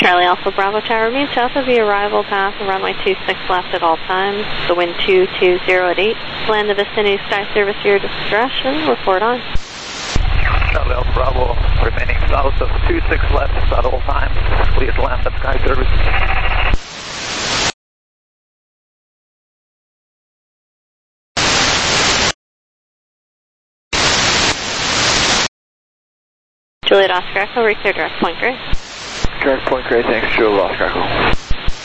Charlie Alpha Bravo Tower, remain south of the arrival path and runway 26 left at all times. The wind 220 at 8. Land the vicinity sky service to your discretion. Report on. Charlie Alpha Bravo, remaining south of 26 left at all times. Please land at sky service. Juliet Oscar Echo, reclear direct point gray. Direct point gray, thanks, Juliet Oscar Echo.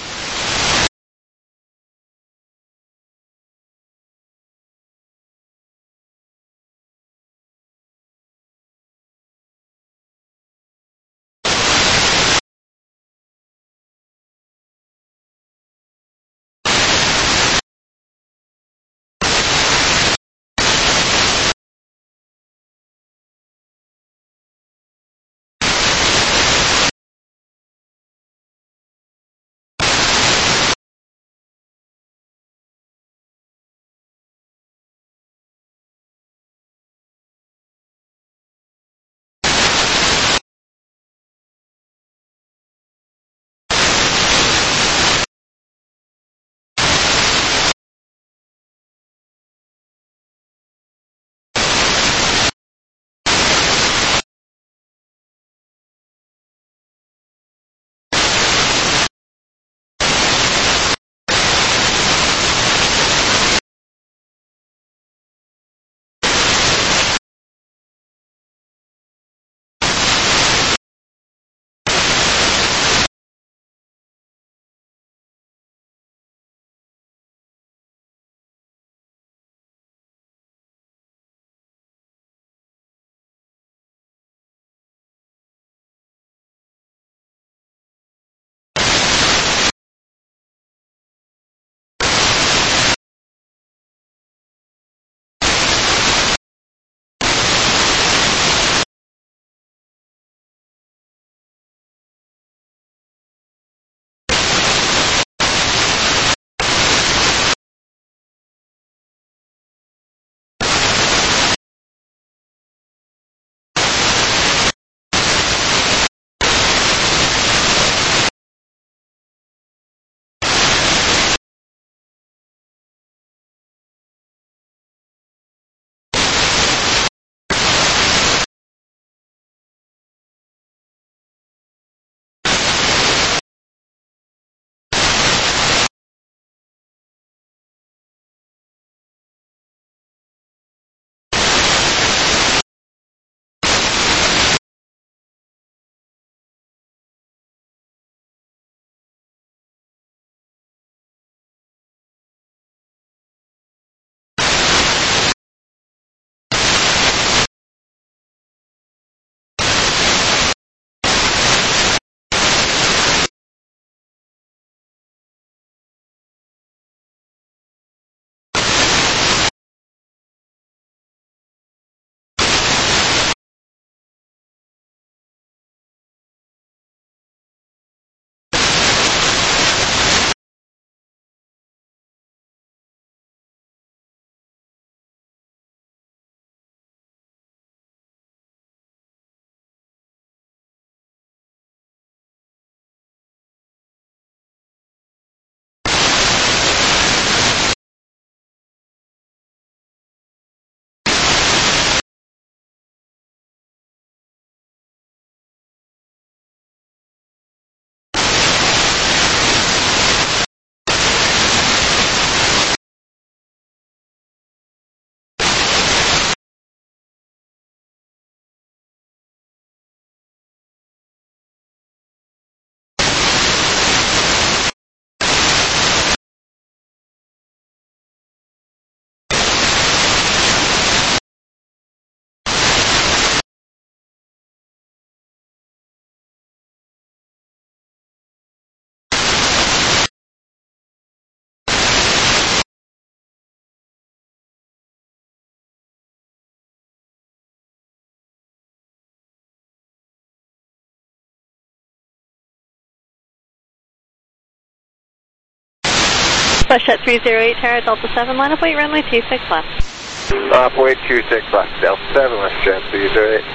Flashjet 308 Tower, Delta 7, line up weight runway 26 left. Weight 26 left, Delta 7, West Jet 308.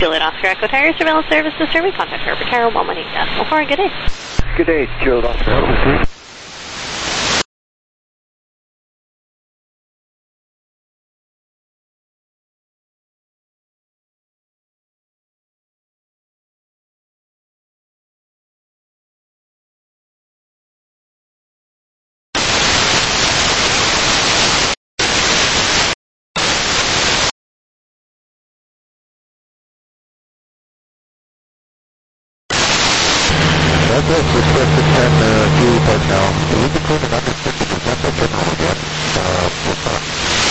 Juliet Oscar Echo Tire Surveillance Service to Survey. Contact Harbour Tower 118.4. Good day. Good day, Juliet Oscar Echo. That's requested 10 fuel part now. So we can turn it under 50% of terminal again. We'll start.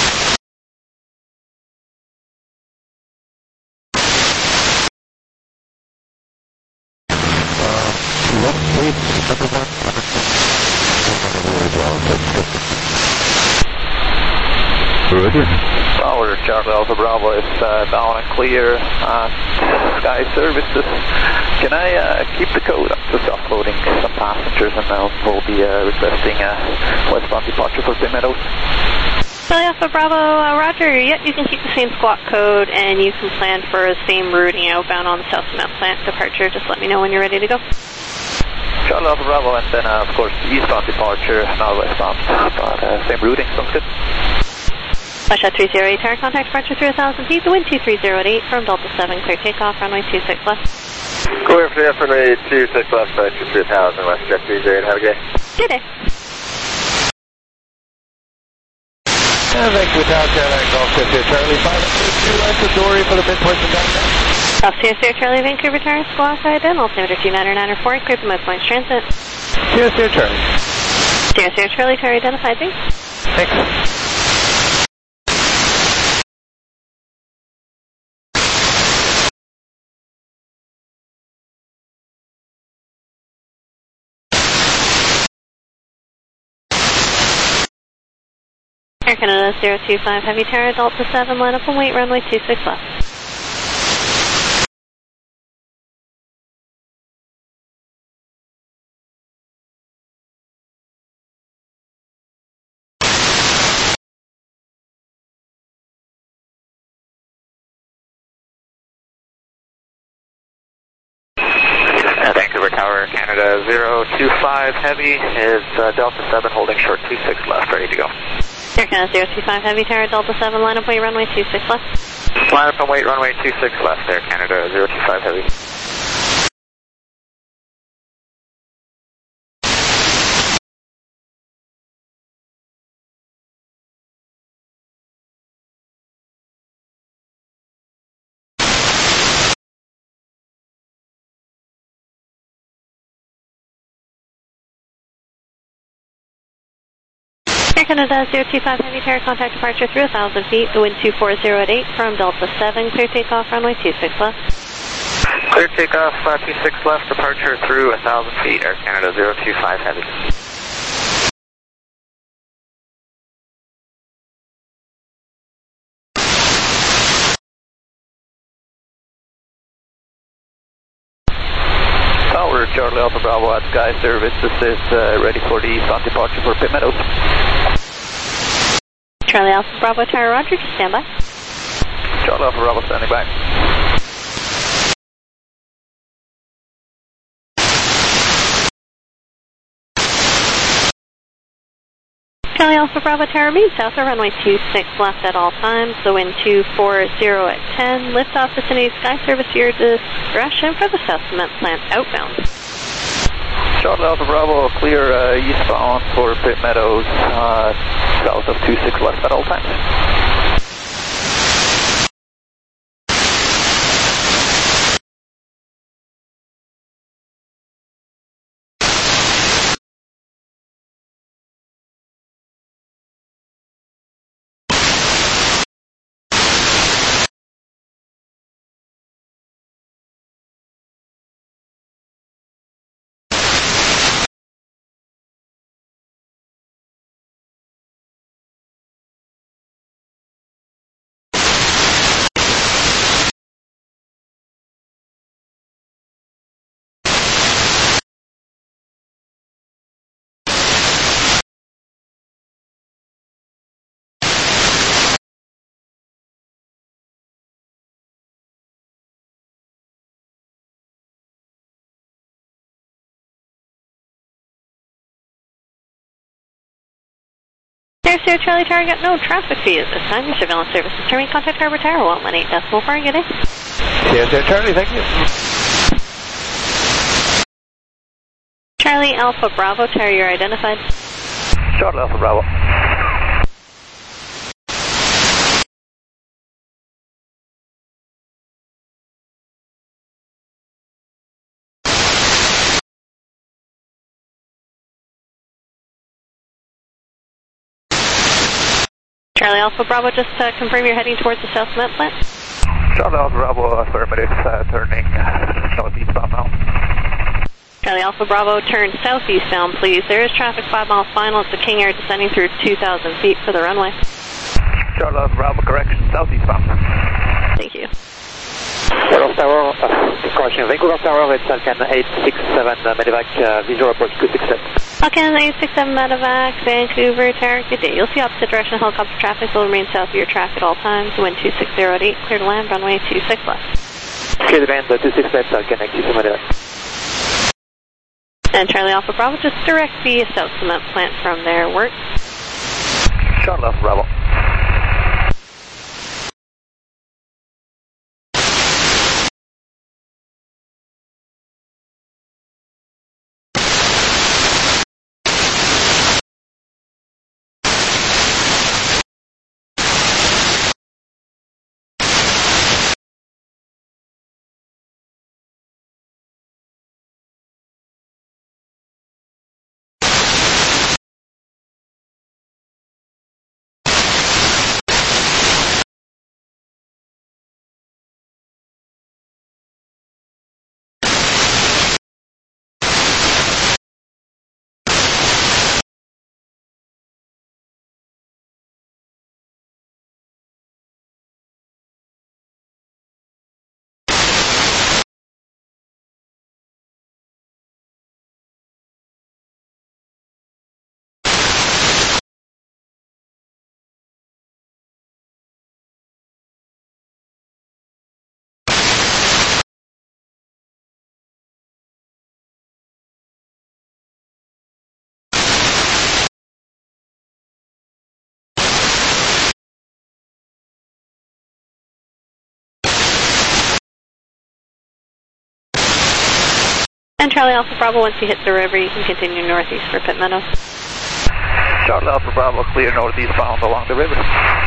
Left base, number 1, Roger. Tower, Charlie Alpha Bravo is down and clear on Sky Services. Can I keep the code? I'm just offloading some passengers and now we'll be requesting westbound departure for Pin Meadows. Charlie Alpha Bravo, Roger. Yep, you can keep the same squawk code and you can plan for the same routing outbound on the South Cement Plant departure. Just let me know when you're ready to go. Charlie Alpha Bravo and then of course eastbound departure, not westbound. Same routing, sounds good. Russia 308, tower contact departure through 1,000 feet, the wind 230 from Delta 7, clear takeoff, runway 26 left. Clear for the runway 26 left, departure through 1,000, West Jet 308, have a good day. Good day. Thank you, Tower Carolina Golf Sierra Charlie 582, left to Dory for the midpoint and down. South Sierra Charlie, Vancouver Tower, squawk ID, altimeter 299 clear for midpoint transit. Sierra Charlie. Sierra Charlie, tower identified, thanks. Thanks. Air Canada 025, heavy tower, Delta 7, line up and wait, runway 26 left. Vancouver Tower, Canada 025 heavy is Delta 7 holding short 26 left, ready to go. Air Canada 025, heavy tower, Delta 7, line up wait, runway 26 left. Line up and wait, runway 26 left, Air Canada 025 heavy. Air Canada 025, heavy tower, contact departure through 1,000 feet, the wind 240 from Delta 7, clear takeoff, runway 26 left. Clear takeoff, 26 left, departure through 1,000 feet, Air Canada 025 heavy. Tower, Charlie Alpha Bravo at Sky Service. This is ready for the eastbound departure for Pin Meadows. Charlie Alpha Bravo Tower, Roger, just stand by. Charlie Alpha Bravo standing by. Charlie Alpha Bravo Tower, mean south of runway 26 left at all times, the wind 240 at 10, lift off vicinity Sky Service your discretion for the South Cement Plant outbound. Charlie Alpha Bravo, clear eastbound for Pit Meadows, south of 26 left at all times. Sierra Charlie Tower, got no traffic for you at this time. Your surveillance service is terminating. Contact Harbor Tower 118.4. Good day. Sierra Charlie, thank you. Charlie Alpha Bravo Tower, you're identified. Charlie Alpha Bravo. Charlie Alpha Bravo, just confirm you're heading towards the South Cement plant. Charlie Alpha Bravo, affirmative, turning northeastbound now. Charlie Alpha Bravo, turn southeastbound, please. There is traffic 5 miles final at the King Air descending through 2,000 feet for the runway. Charlie Alpha Bravo, correction, southeastbound. Thank you. Vancouver Tower, correction, Vancouver Tower, it's Falcon 867 medevac, visual approach 267. Falcon 867 medevac, Vancouver Tower, good day. You'll see opposite direction helicopter traffic will remain south of your track at all times. Wind 260 clear to land, runway 26 left. Clear to land, 26 left, Falcon 867 medevac. And Charlie Alpha Bravo, just direct the South Cement plant from there. Work. Charlie Alpha Bravo. And Charlie Alpha Bravo, once you hit the river, you can continue northeast for Pitt Meadows. Charlie Alpha Bravo, clear northeastbound along the river.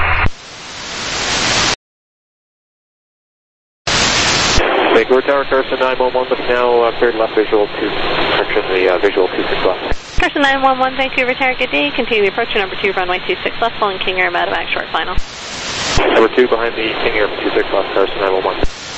Vancouver Tower, Carson 911, but now cleared left visual 2, correction, the visual 26 left. Carson 911, Vancouver Tower, good day. Continue approach to number 2, runway 26 left, following King Air medevac short final. Number 2 behind the King Air 26 left, Carson 911.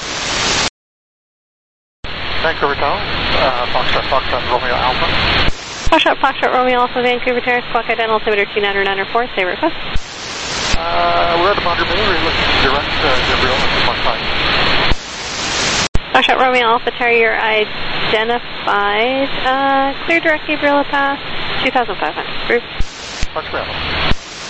Vancouver Tower, Foxtrot Romeo Alpha. Foxtrot Romeo Alpha, Vancouver Tower, squawk ID altimeter 2994, say request. We're at the boundary middle, we're looking direct Gabriel at 2.5. Foxtrot Romeo Alpha Tower, you're identified. Clear direct Gabriela Pass, 2,500. Group. Foxtrot.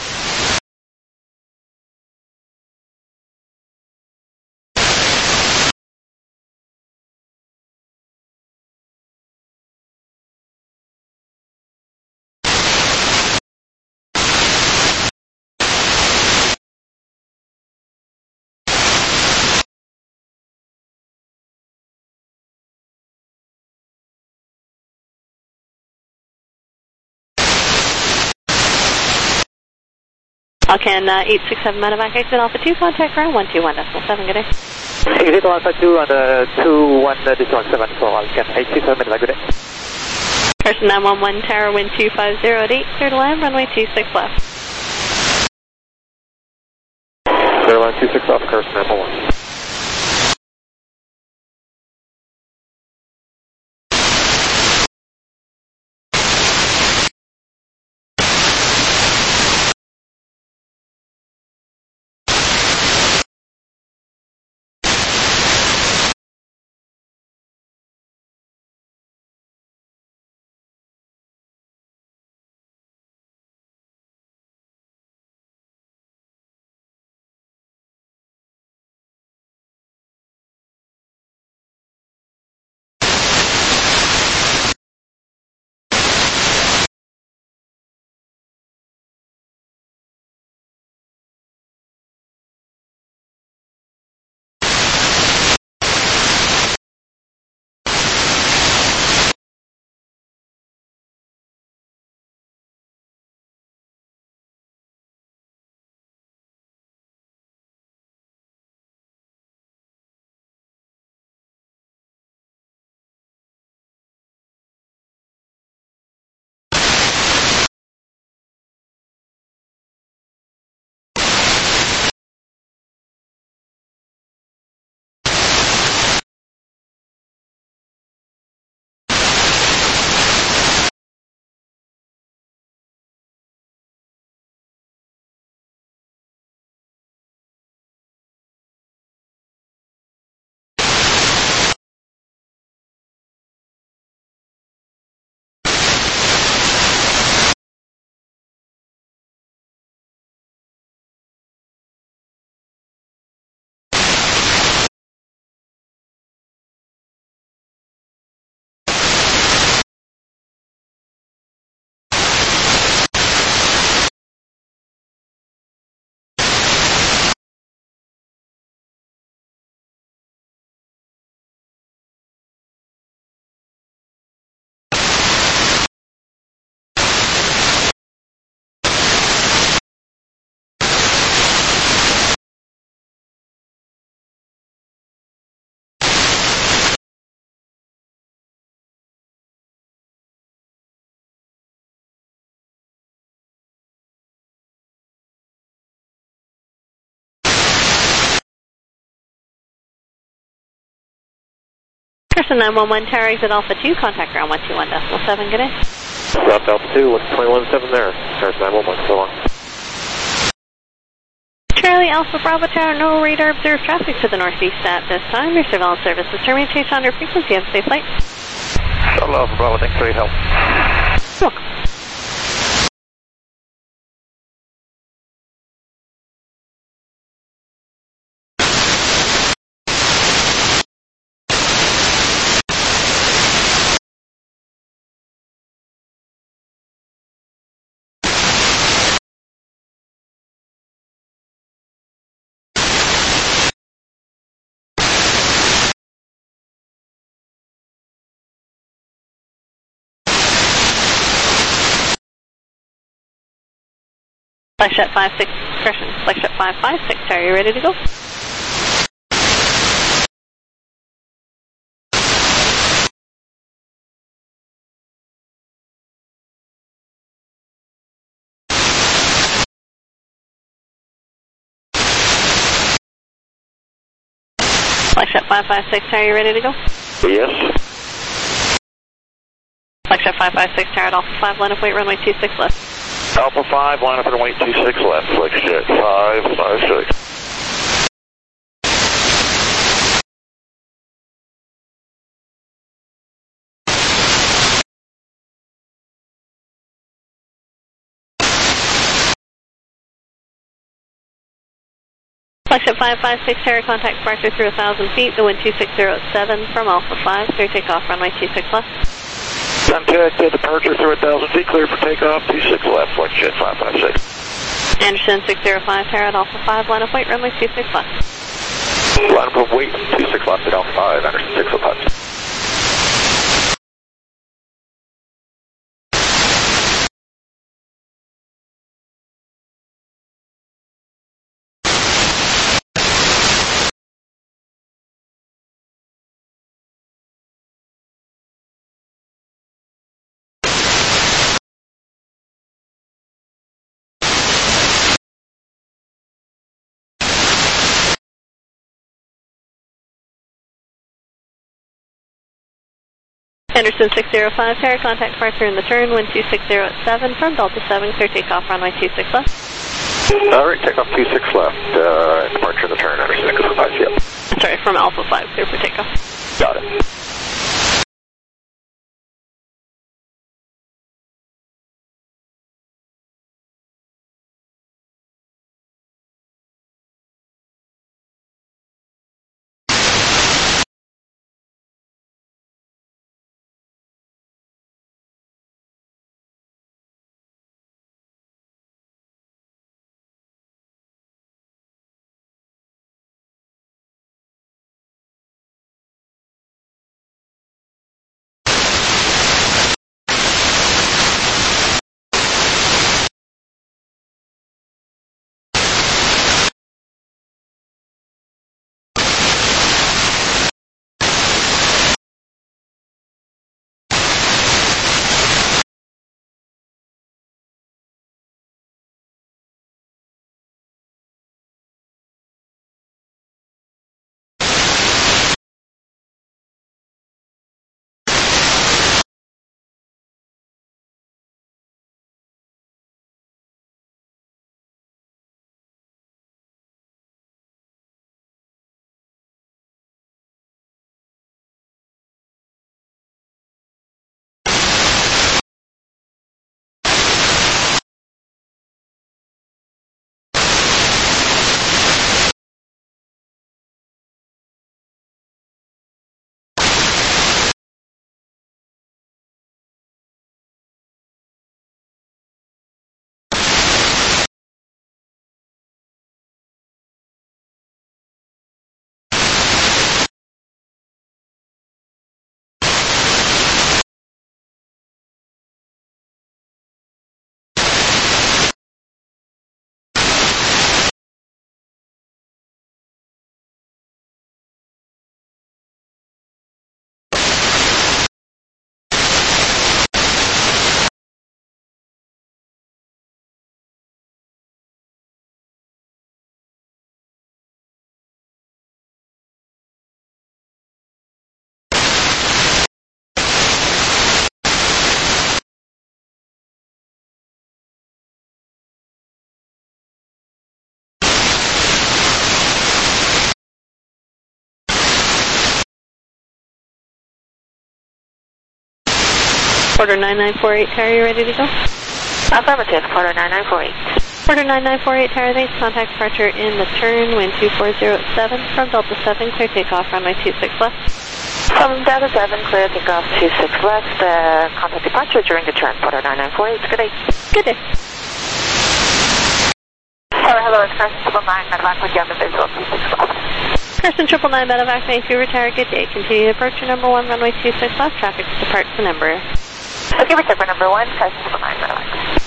Falcon 867 medevac, exit Alpha 2, contact ground 121.7, good day. Exit Alpha 2 on the 21.7 for Falcon 867 medevac, good day. Carson 911 Tower, wind 250 at 8, clear to land, runway 26 left. Clear line 26 left, Carson 911. Person 911 Tower exit Alpha 2, contact ground 121.7, good day. Left Alpha 2, 121.7 there. Person 911, so long. Charlie Alpha Bravo Tower, no radar observed traffic to the northeast at this time. Your surveillance service is terminated on your frequency. Have a safe flight. Charlie Alpha Bravo, thanks for your help. You're welcome. Flagship 56, correction, Flagship 556, are you ready to go? Flagship 556, are you ready to go? Yes. Flagship 556, tower at Alpha 5, line of weight, runway 26 left. Alpha 5, line up runway 26 left, Flagship 556. Flagship 556, tower contact departure through 1,000 feet, the wind 26007 from Alpha 5, clear takeoff, runway 26 left. Contact departure through 1,000 feet, clear for takeoff, 26 left, Flagship 556. Anderson 605, tower at Alpha 5, line of weight, runway 26 left. Line up weight, 26 left at Alpha 5, Anderson 605. Anderson 605, tower contact departure in the turn, wind 26007 from Delta 7, clear takeoff, runway 26 left. Alright, takeoff 26 left, departure in the turn, Anderson 605, yep. Sorry, from Alpha 5, clear for takeoff. Got it. Quarter 9948 Tower, you ready to go? Affirmative, quarter 9948. Quarter 9948 Tower, thanks. Contact departure in the turn, wind 240 from Delta 7, clear takeoff, runway 26 left. From Delta 7, clear takeoff 26 left, contact departure during the turn, quarter 9948. Good day. Good day. Hello, it's Carson 999, medevac with Yellow visual 26 left. Carson 999, medevac, Vancouver Tower, good day. Continue departure number 1, runway 26 left, traffic to depart to number. Okay, return number 1, Carson 999, medevac.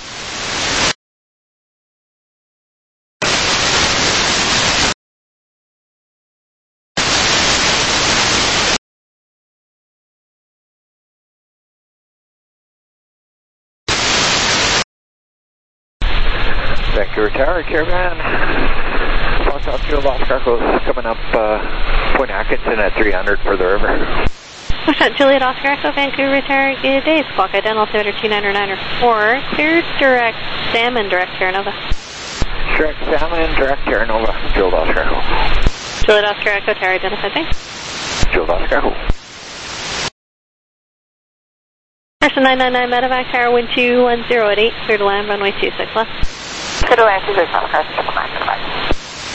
Vancouver Tower, Caravan. Foxtrot Fuel Oscar Echo's coming up Point Atkinson at 300 for the river. Foxtrot Juliet Oscar Echo, Vancouver Tower, good day. Squawk ID altimeter 2994, clear direct Salmon, direct Terra Nova. Direct Salmon, direct Terra Nova, Juliet Oscar Echo. Juliet Oscar Echo, Tower identified, thanks. Juliet Oscar Echo. Carson 999, medevac, Tower, wind 210 at 8, clear to land, runway 26 left. Clear to land, 26 left, Carson 999, medevac.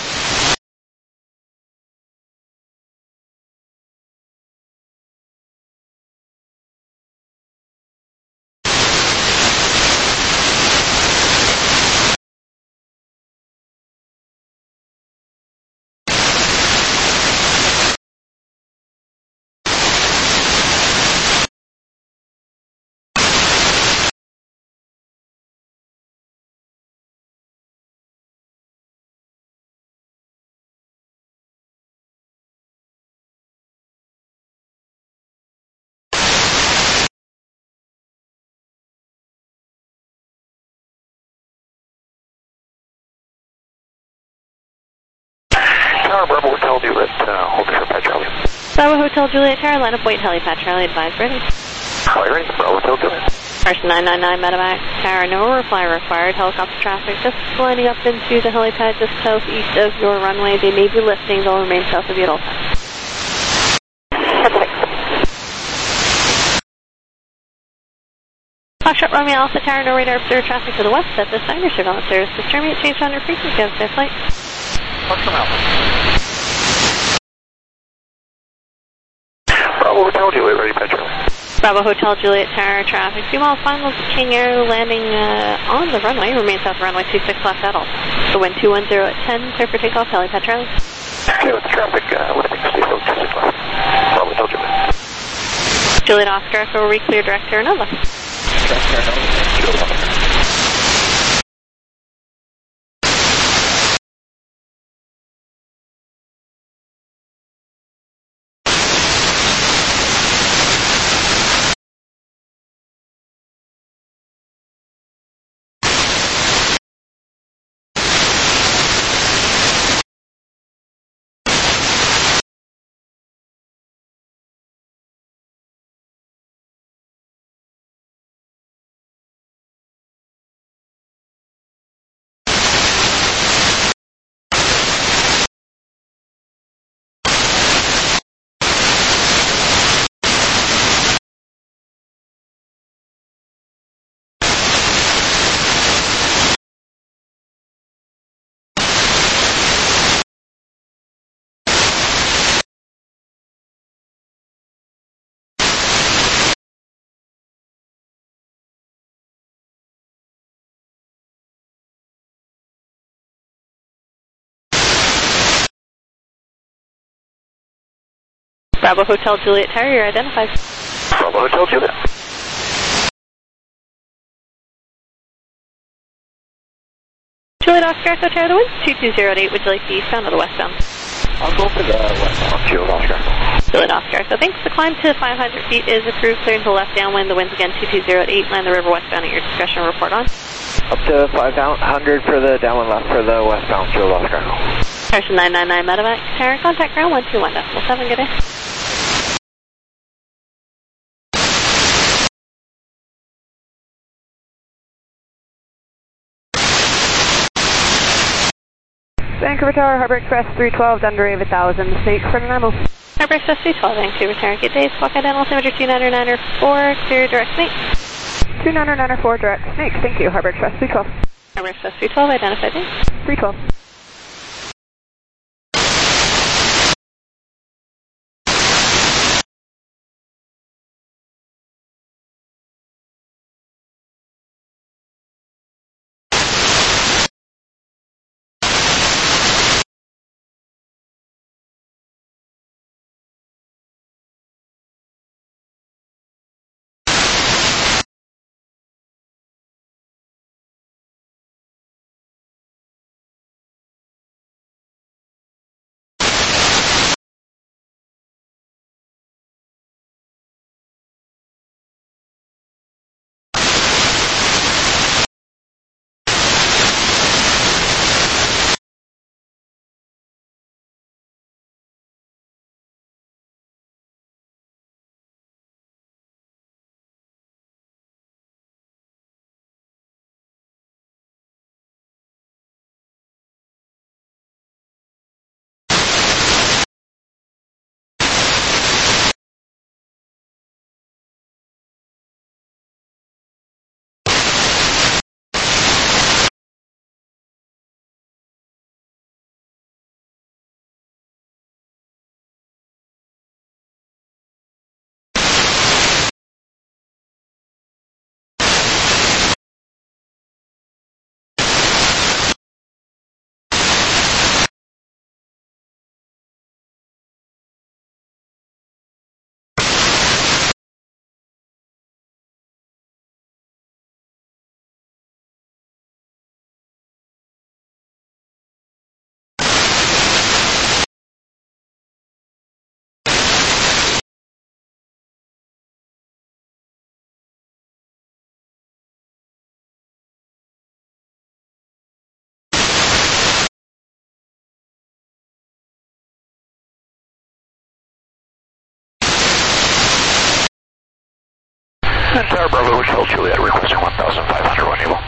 Tower Bravo Hotel Juliet, hold for Pat Charlie. Bravo Hotel Juliet Tower, line up White helipad, Charlie advised, ready. Hi, ready? Bravo Hotel Juliet. Carson 999, medevac, Tower, no reply required. Helicopter traffic just lining up into the helipad just southeast of your runway. They may be lifting, they'll remain south of you at all times. Foxtrot Romeo Alpha Tower, no radar observed traffic to the west at this time. Your surveillance service is terminate, change on your frequency of their flight. Foxtrot Alpha. Bravo Hotel Juliet, ready, Pat Charlie. Bravo Hotel Juliet Tower, traffic 2 miles, final King Air landing on the runway, remain south runway 26 left at all. So wind 210 at 10, clear for takeoff, helipad Charlie. Okay, with the traffic, lifting, stay slow, 26 left. Bravo Hotel Juliet. Juliet Oscar Echo, re-clear direct Terra Nova. Direct Terra Nova, Juliet Oscar. Bravo Hotel Juliet Tower, you're identified. Bravo Hotel Juliet. Juliet Oscar Echo Tower, the wind 2208, would you like the eastbound or the westbound? I'll go for the westbound, Juliet Oscar. Juliet Oscar Echo, thanks. The climb to 500 feet is approved, clear into left downwind. The wind's again 2208, land the river westbound at your discretion, report on. Up to 500 for the downwind left for the westbound, Juliet Oscar Echo. Carson 999, medevac, Tower, contact ground 121.7, good day. Vancouver Tower, Harbor Express 312, under 8,000, Snake for Nanaimo. Harbor Express 312, Vancouver Tower, good day. Squawk ID altimeter 2994, clear direct Snake. 2994 direct snake. Thank you. Harbor Express 312. Harbor Express 312, identified name. 312. And Tower Bravo Hotel Juliet requesting 1,500 when able.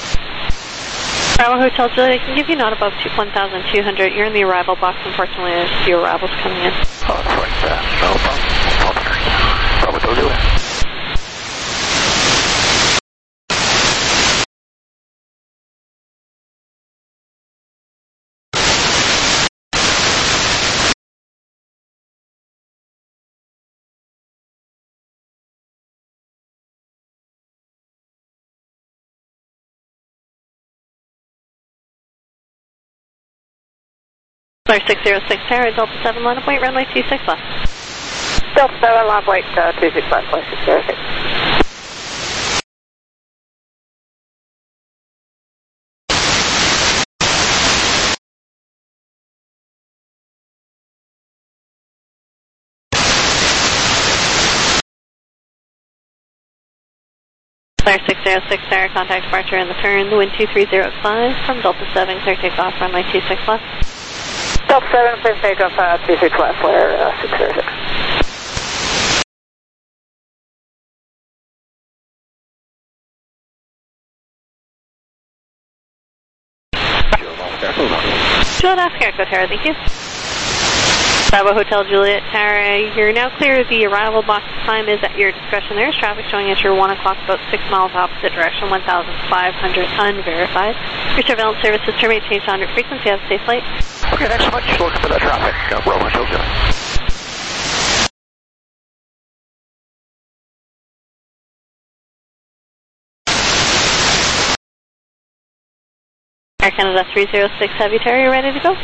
Bravo Hotel Juliet, I can give you not above 1,200. You're in the arrival box. Unfortunately, there's a few arrivals coming in. Oh, that's right. No problem. Bravo Hotel Juliet. Flare 606 Tower, Delta 7 line of weight, runway 26 left. Delta 7, line of weight, 26 left, place 606. Flare 606 Tower, contact departure in the turn, the wind 2305 from Delta 7, clear takeoff, runway 26 left. Delta 7, please take off 26 left, flare 606. Juliet Oscar, Echo Tower, thank you. Bravo Hotel Juliet Tower, you're now clear. The arrival box time is at your discretion. There's traffic showing at your 1 o'clock, about 6 miles opposite direction, 1,500 unverified. Your surveillance services terminate, change to 100 frequency. Have a safe flight. Okay, thanks so much. Looking for that traffic. Bravo Hotel Juliet. Air Canada 306 Heavy Tower, you ready to go?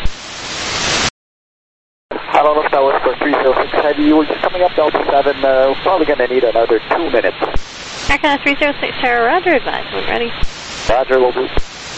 Hello, that was for 306 Heavy. We're just coming up Delta 7. We're probably going to need another 2 minutes. Air Canada 306 Tower, roger, advise when ready. Roger, will do.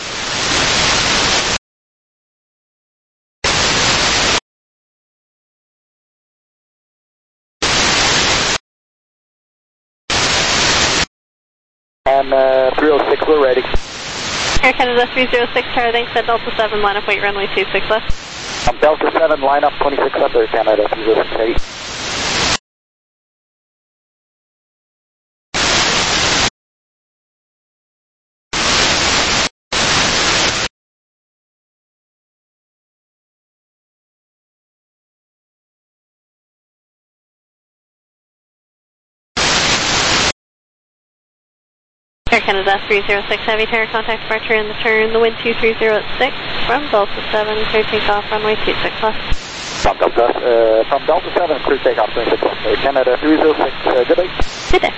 And 306, we're ready. Air Canada 306 Tower, thanks at Delta 7, line up weight, runway 26 left. Delta 7, line up 26 up there, Canada 306 Heavy. Air Canada 306 Heavy Tower, contact departure in the turn, the wind 2306 from Delta 7, clear takeoff, runway 26 left. From Delta 7, clear takeoff, 26 left. Air Canada 306, good day. Good day.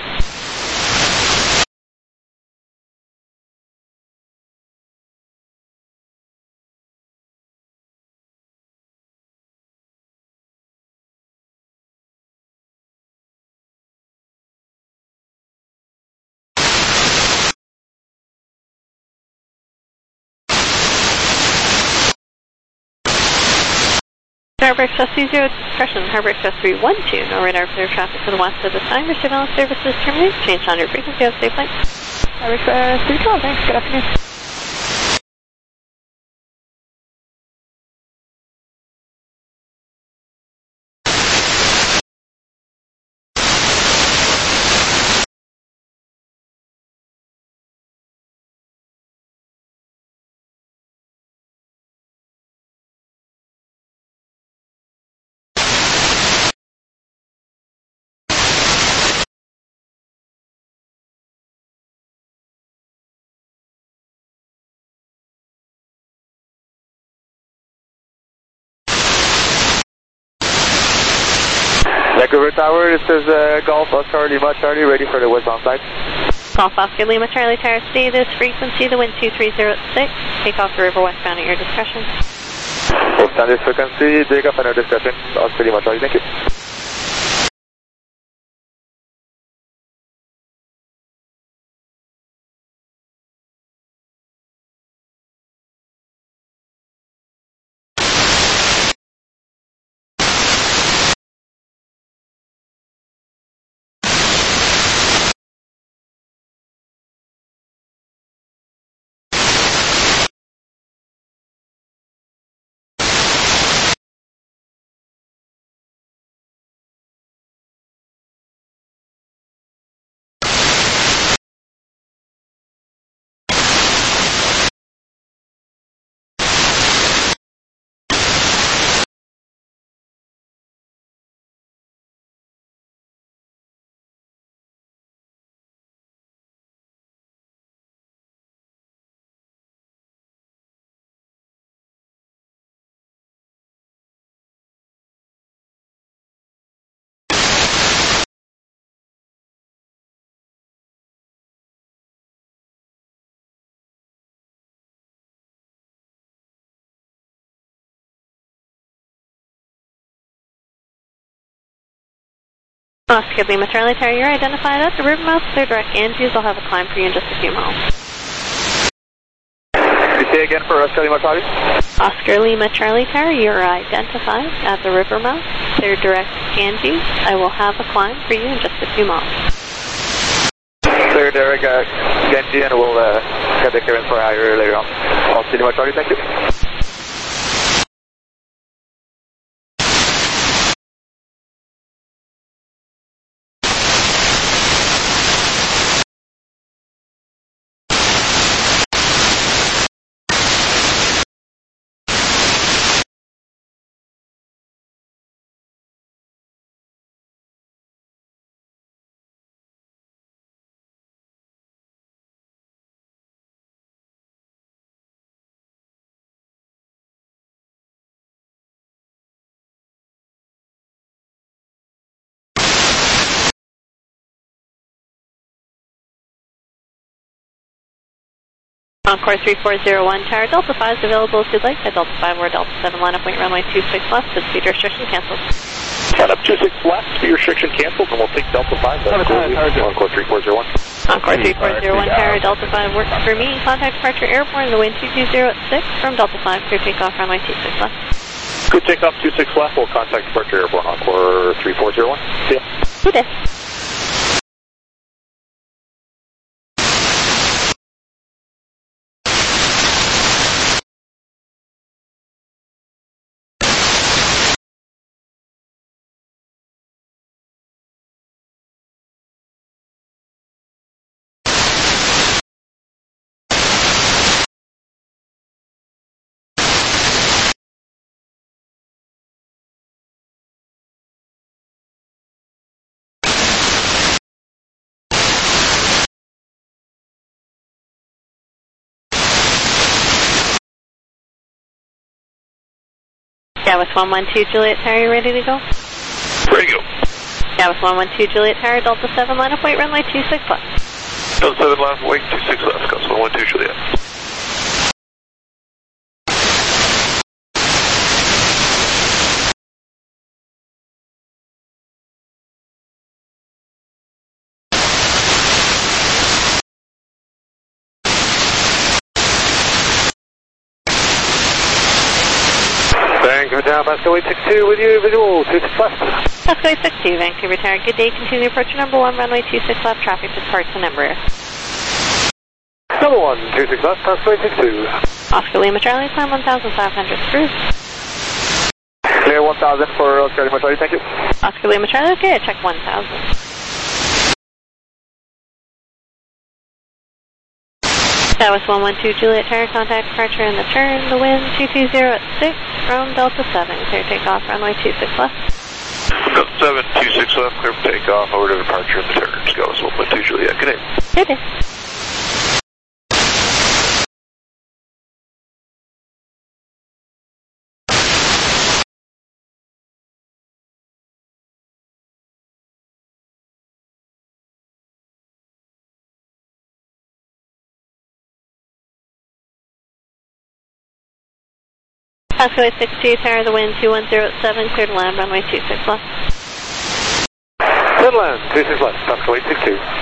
Harbor Express 30, correction, Harbor Express 312, no radar clear traffic to the west at this time. Your surveillance services terminated. Change on your frequency. Have a safe flight. Harbor Express 312, thanks. Good afternoon. Vancouver Tower, this is Golf Oscar Lima Charlie, ready for the westbound flight. Golf Oscar Lima Charlie Tower, stay this frequency, the wind 2306. Take off the river westbound at your discretion. Hold stand this frequency, take off at our discretion. Oscar Lima Charlie, thank you. Oscar Lima Charlie Tower, you're identified at the river mouth. Clear direct Angeles. I'll have a climb for you in just a few miles. Can you say again for Oscar Lima Charlie? Oscar Lima Charlie Tower, you're identified at the river mouth. Clear direct Angeles. I will have a climb for you in just a few miles. Clear direct Genji, and we'll get the clearance for higher later on. Oscar Lima Charlie, thank you. Encore 3401 Tower, Delta 5 is available if you'd like. At Delta 5 or Delta 7 line up, wait runway 26 left, with speed restriction canceled. Line up 26 left, speed restriction canceled, and we'll take Delta 5. Encore 3401. Encore 3401 Tower, Delta 5 works for me. Contact departure airborne, the wind 2206 from Delta 5, clear takeoff runway 26 left. Good takeoff 26 left, we'll contact departure airborne, Encore 3401. See ya. Good day. Gavus 112 Juliet Tower, you ready to go? Ready to go. Gavus 112 Juliet Tower, Delta 7, line up, wait, runway 26 left. Delta 7, line up, wait, 26 left, Gavus 112 Juliet. Vancouver Tower, Pascal 862 with you, visual 26 left. Pascal 862, Vancouver Tower, good day, continue approach number 1, runway 26 left, traffic departs and Embraer. Number 1, 26 left, Pascal 862. Oscar Lima Charlie, climb 1,500 through. Clear 1000 for Oscar Lima Charlie, thank you. Oscar Lima Charlie, okay, check 1,000. That was 112 Juliet Tower, contact departure in the turn, the wind 220 at 6 from Delta 7, clear takeoff, runway 26 left. Delta 7, 26 left, clear for takeoff, over to departure in the turn, Gavus 112 Juliet, good day. Good day. Pascal 862 Tower, the wind 210 at 7, clear to land, runway 26 left. Clear to land, 26 left, Pascal 862.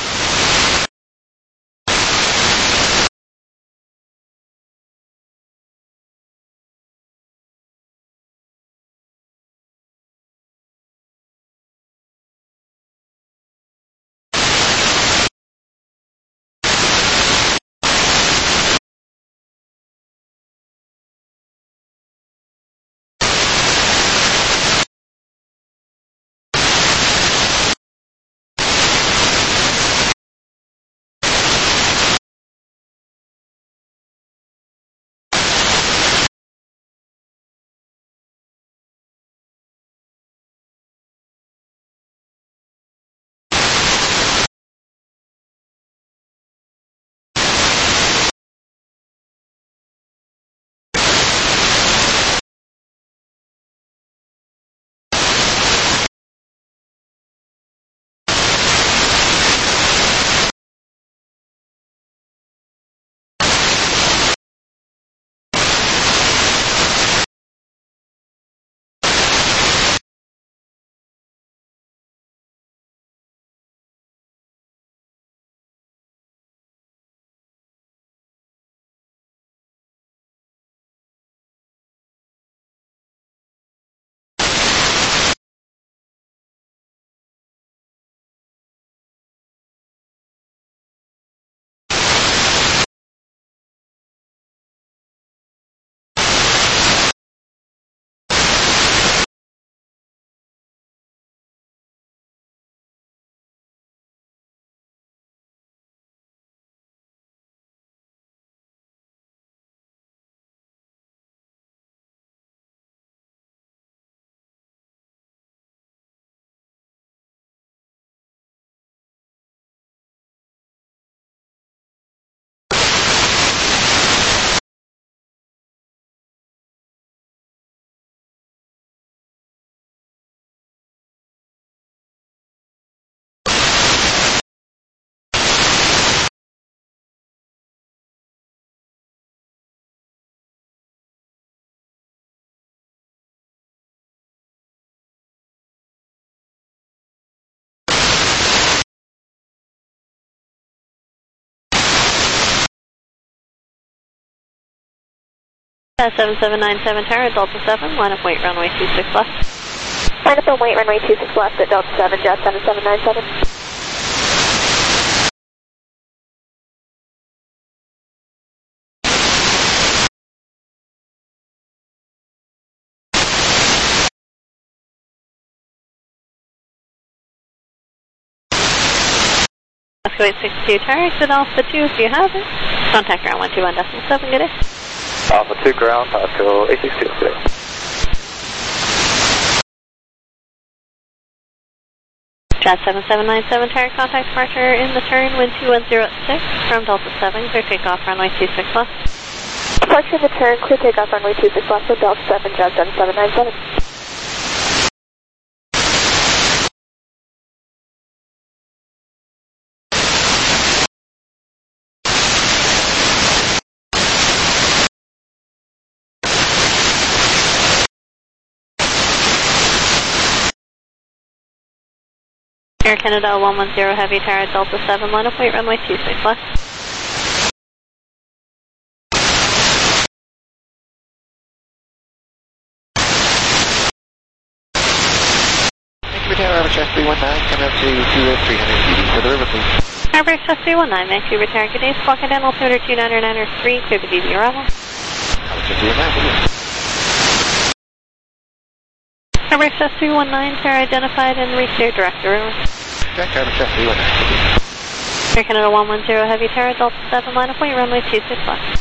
Pass 7797 Tower, Delta 7, line up wait, runway 26 left. Line up and wait, runway 26 left at Delta 7, jet 7797. Oscar 862 Tower, exit Alpha 2 if you have it. Contact ground 121.7, good day. Alpha 2 ground, Pascal 862, good day. Jet 7797 Tower, contact departure in the turn, wind 210 at 6 from Delta 7, clear takeoff, runway 26 left. Departure in the turn, clear takeoff runway 26 left with Delta 7, Jazz 7797. Air Canada 110 Heavy Tower Delta 7, line of weight runway 26 left. Vancouver Tower, Harbour Express 319, coming up to 300 for the river, please. Harbour Express 319, Vancouver Tower, good day, squawk identical 22993, clear to DV arrival. Harbour Express 319, thank you. Harbour Express 319, tower identified and reached air director. Correct, Harbour Express 319, thank you. Air Canada 110 Heavy Tower Delta 7, line of weight runway 26 left.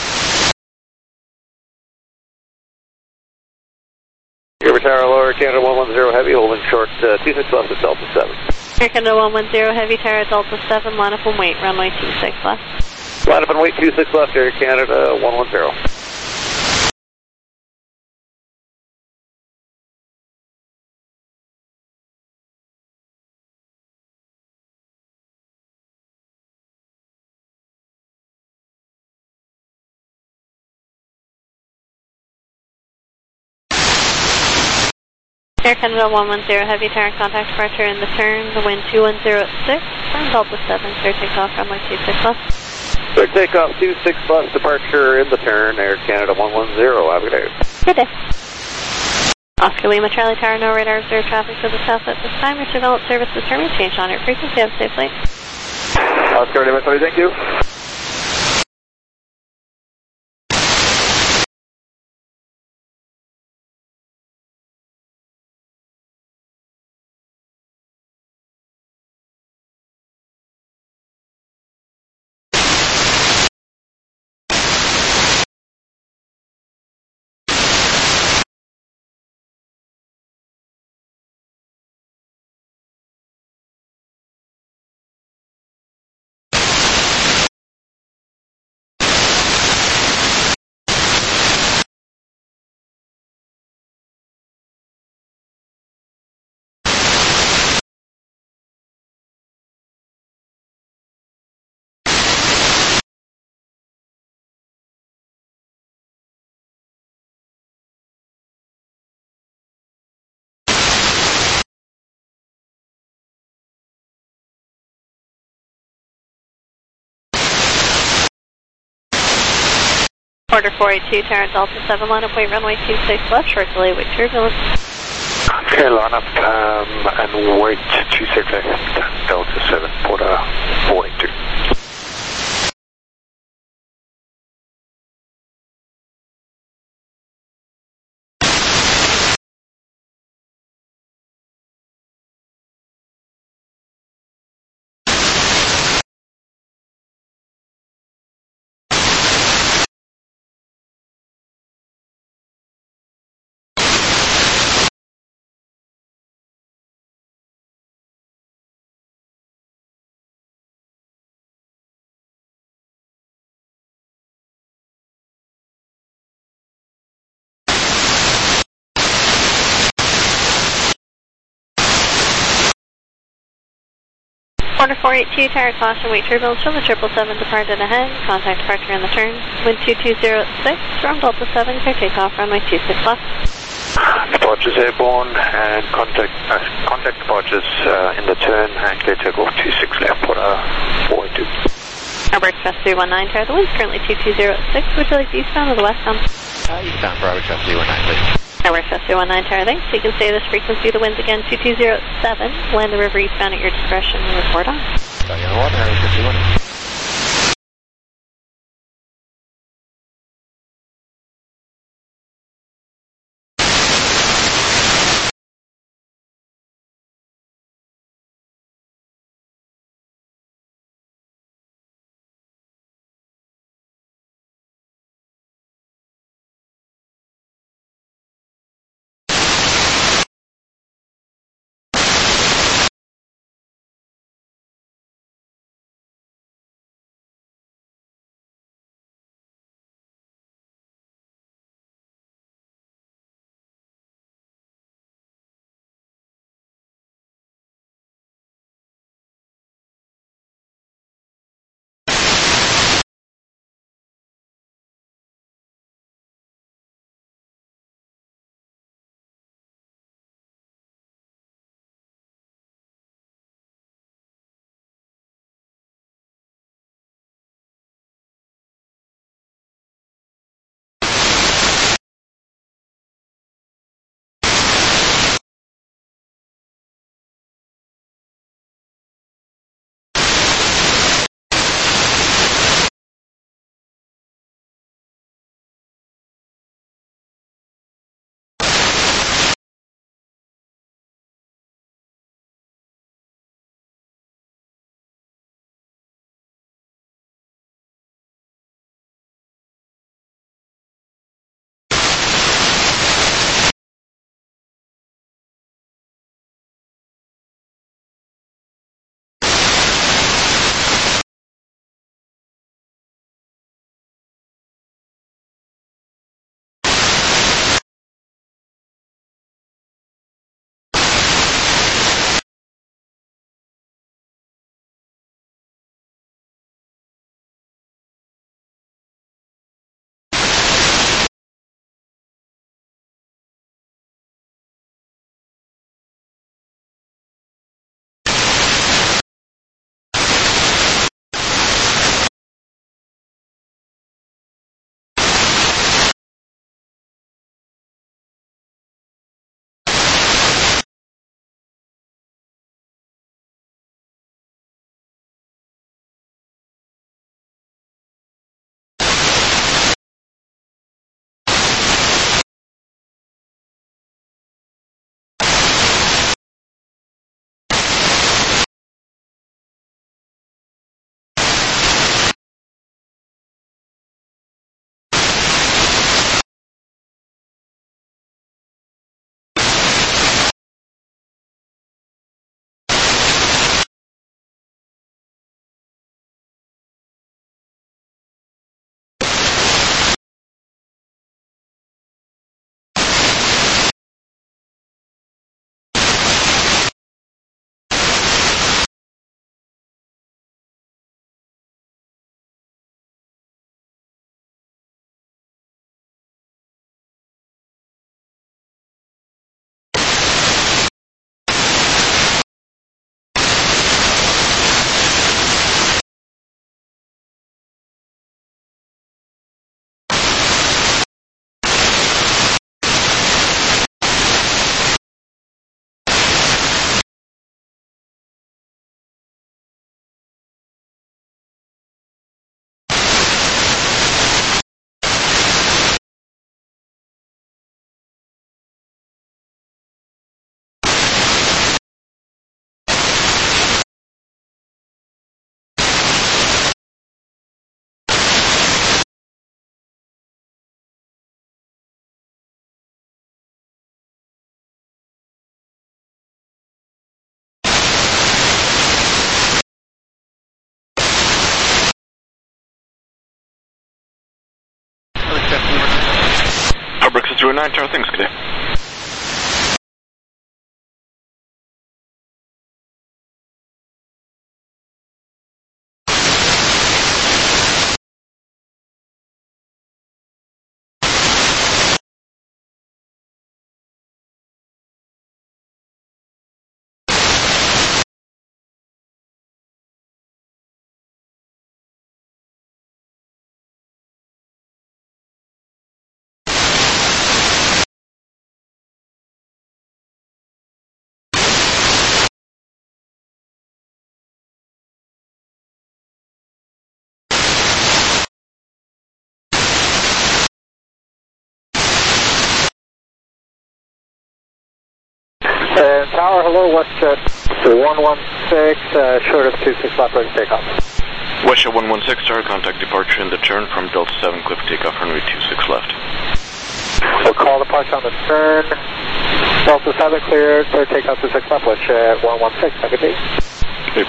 Harbour Tower, Lower Canada 110 Heavy, holding short 26 left at Delta 7. Air Canada 110 Heavy Tower Delta 7, line up and wait, runway 26 left. Line up and wait 26 left, Air Canada 110. Air Canada 110 Heavy Tower, contact departure in the turn, the wind 2106, from Delta 7, clear takeoff, runway 26 left. Clear takeoff 26 left, departure in the turn, Air Canada 110, have a good day. Good day. Oscar Lima Charlie Tower, no radar observed traffic to the south at this time. Your surveillance service is terminated, changed on air frequency, have a safe flight. Oscar Lima, sorry, thank you. Order 482, Tower Delta 7, line up, wait, runway 26 left, short delay with turbulence. Okay, line up and wait 26 left, Delta 7, Porter 482. Order 482, Tower caution, wait turbulence from the 777 departed ahead, contact departure in the turn, wind 2206, from Delta 7, clear takeoff, runway 26 left. Departures airborne and contact departures in the turn and clear takeoff 26 left, Porter 482. Harbour Express 319, Tower, the wind's currently 2206, would you like the eastbound or the westbound? Eastbound for Harbour Express 319, please. Harbour Express 319, Tower, thanks. You can stay this frequency, the wind's again 2207, land the river eastbound at your discretion, and report on. Starting on the water, Harbour Express 319. 9 Tower, thanks, good day. Tower, hello, WestJet 116, short of 26 left, ready to take off. WestJet 116, Tower, contact departure in the turn from Delta 7, clear for takeoff, runway 26 left. We'll call departure on the turn. Delta 7 cleared, clear takeoff 26 left, WestJet 116, have a good day. Okay.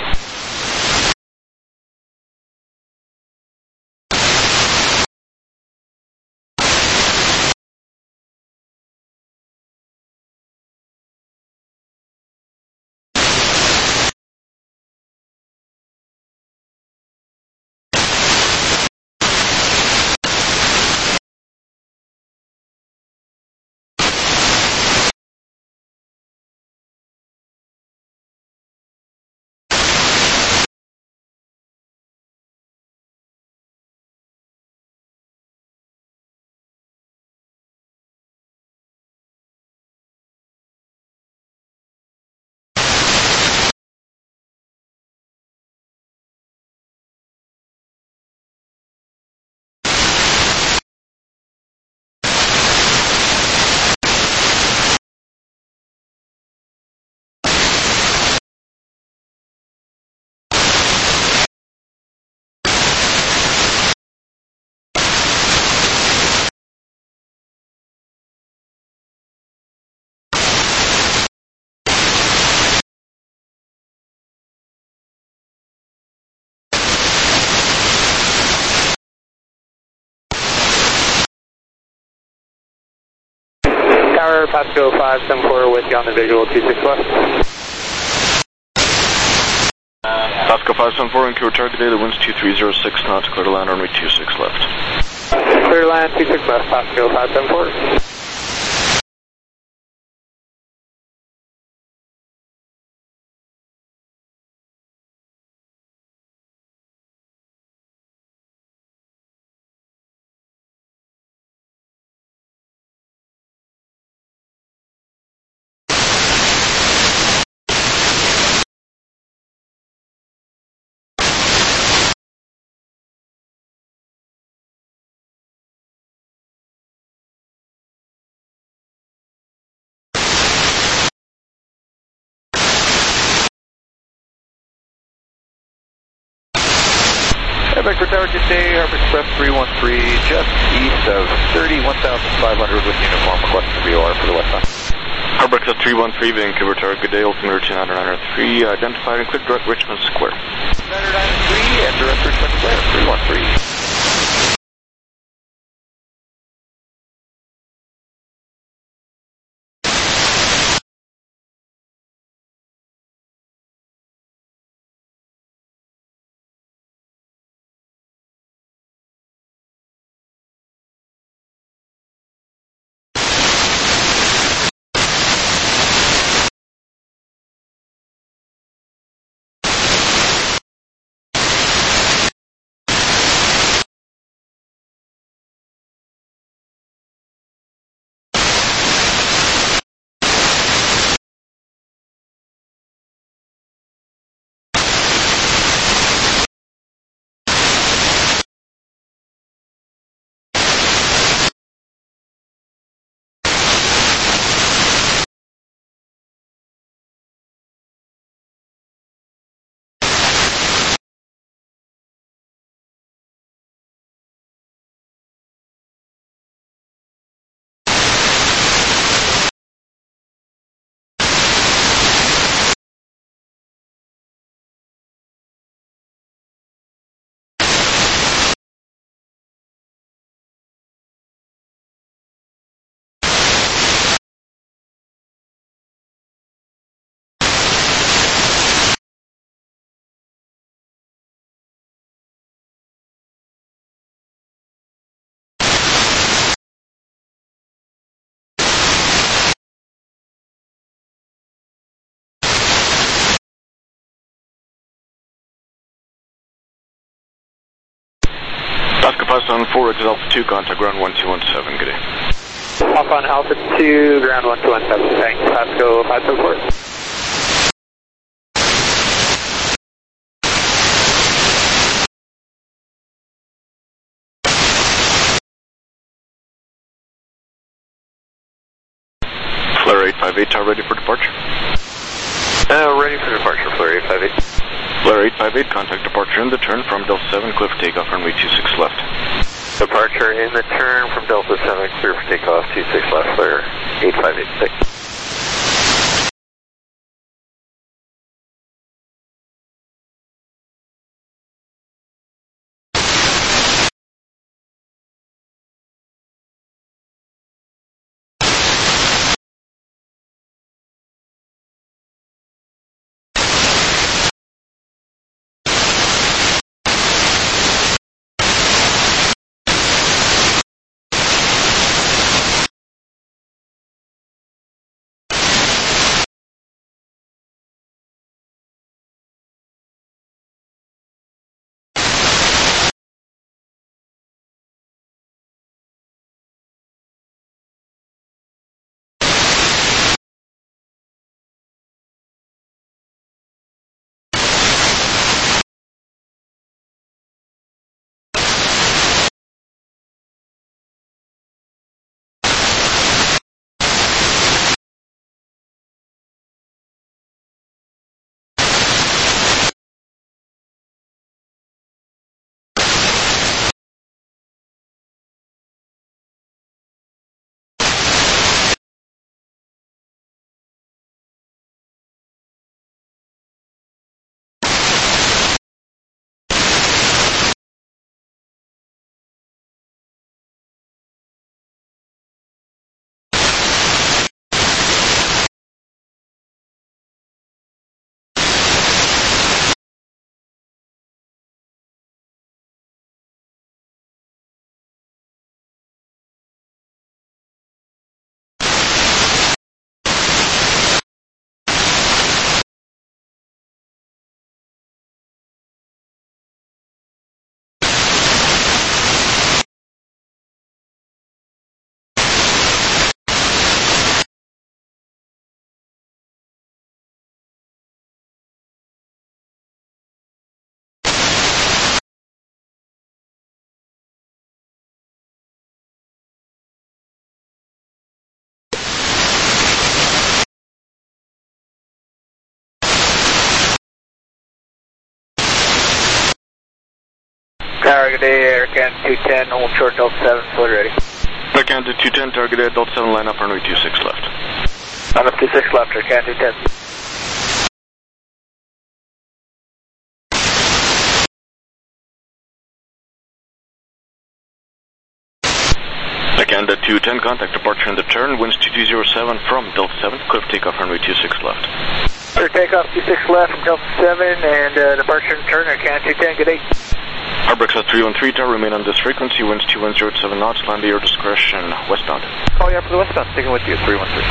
Tower, Pasco 574 with you on the visual 26 left. Pasco 574, and target today, the wind's 2306 knots, clear to land, runway 26 left. Clear to land 26 left, Pasco 574. Vector Tower, good day, Harbor Express 313, just east of 31,500 with uniform, requesting VOR for the westbound. Harbor Express 313, Vancouver Tower, good day, altimeter 293, identified and cleared direct Richmond Square. 993 and direct Richmond Square, 313. on 4, exit Alpha 2, contact ground 1217, good day. Off on Alpha 2, ground 1217, thanks, Pasco 574. Flare 858, tower ready for departure. Ready for departure, Flare 858. Flare 858, contact departure in the turn from Delta 7, clear for takeoff, runway 26 left. Departure in the turn from Delta 7, clear for takeoff, 26 left, Flare 8586. Tower, good day, Air Canada 210, hold short Delta 7, fully ready. Air Canada 210, target Delta 7, line up, runway 26 left. Line up 26 left, Air Canada 210. Air Canada 210, contact departure in the turn, winds 2207 from Delta 7, clear for takeoff, runway 26 left. Clear takeoff 26 left from Delta 7 and departure in turn, Air Canada 210, good day. Harbor at 313 tower, remain on this frequency, winds 2107 knots, land at your discretion, westbound. Call you up for the westbound, sticking with you, 313.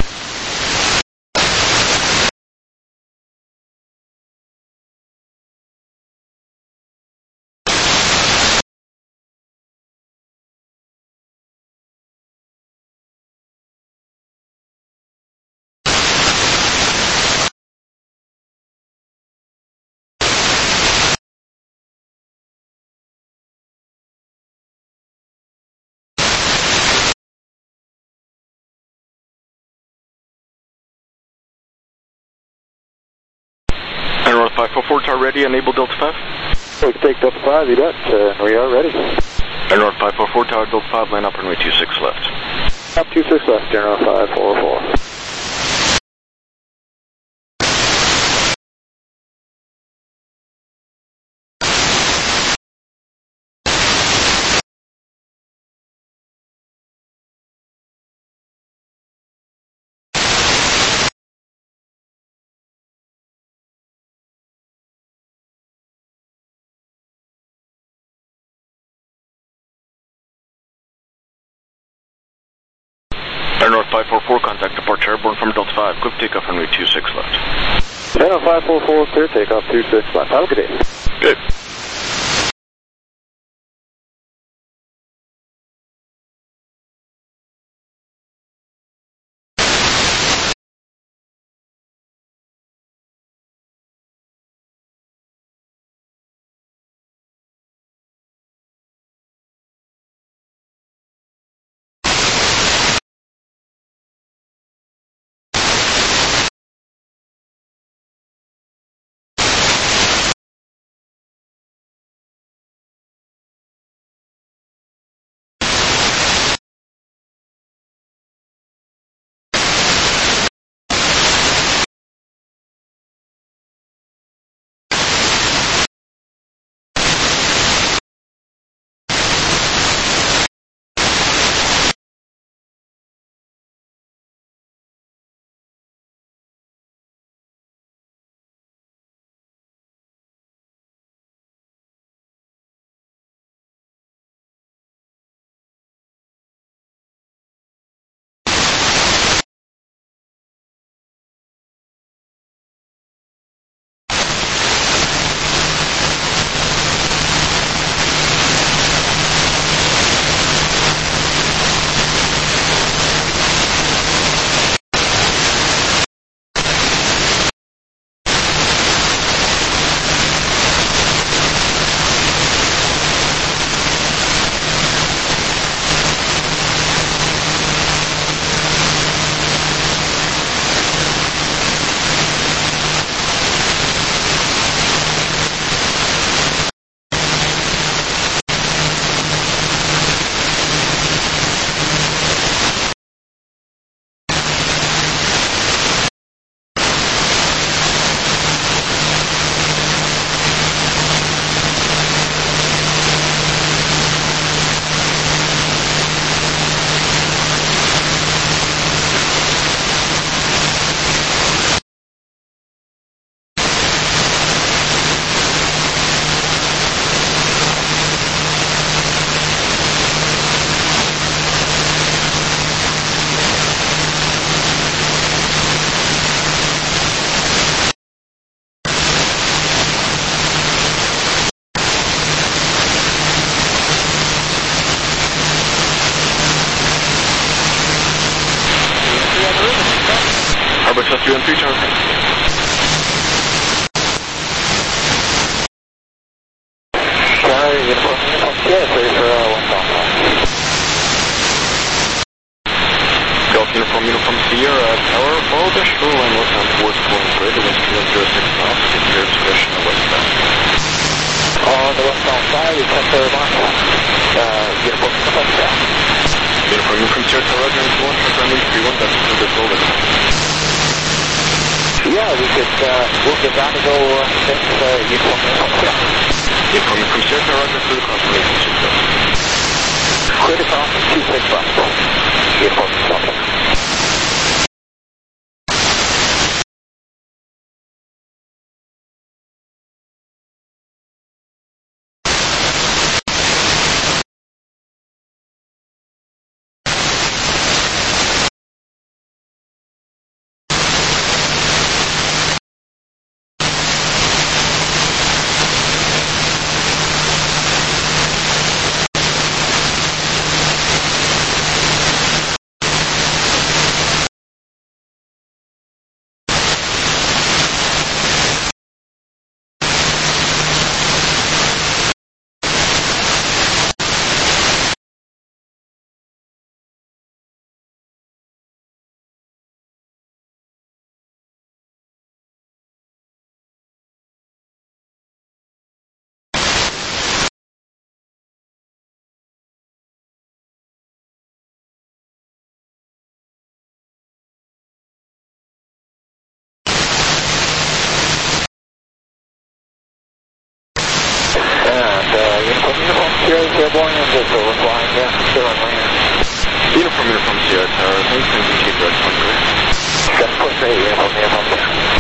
Air North 544 tower ready, enable Delta 5. We can take Delta 5, you bet, we are ready. Air North 544 tower, Delta 5, line up, runway 26 left. Up 26 left, Air North 544. Air North 544, contact departure airborne from Delta 5, quick takeoff, runway 26 left. Air North 544, clear takeoff 26 left. Have a good day. Good. Delta 3 and 3 tower. Sorry, uniform Sierra, clear for 1,000. Delta Uniform Sierra Tower, follow the shoreline westbound towards Pulling Grid, wind 206 knots, declared discretion westbound. On the westbound side, we check the mark. Uniform Sierra. Uniform Sierra Tower, Roger, 1, check runway 31, that's through the solar. Yeah, we could move the Vanderbilt next uniform Sierra. Uniform Sierra Tower, Roger, through the crossway 26 left. Clear to cross 26 left. Uniform Sierra. Uniform Sierra airborne and just over flying, still on land. Uniform Sierra Tower, thanks, and keep direct 1 grid. 7.8, uniform Sierra.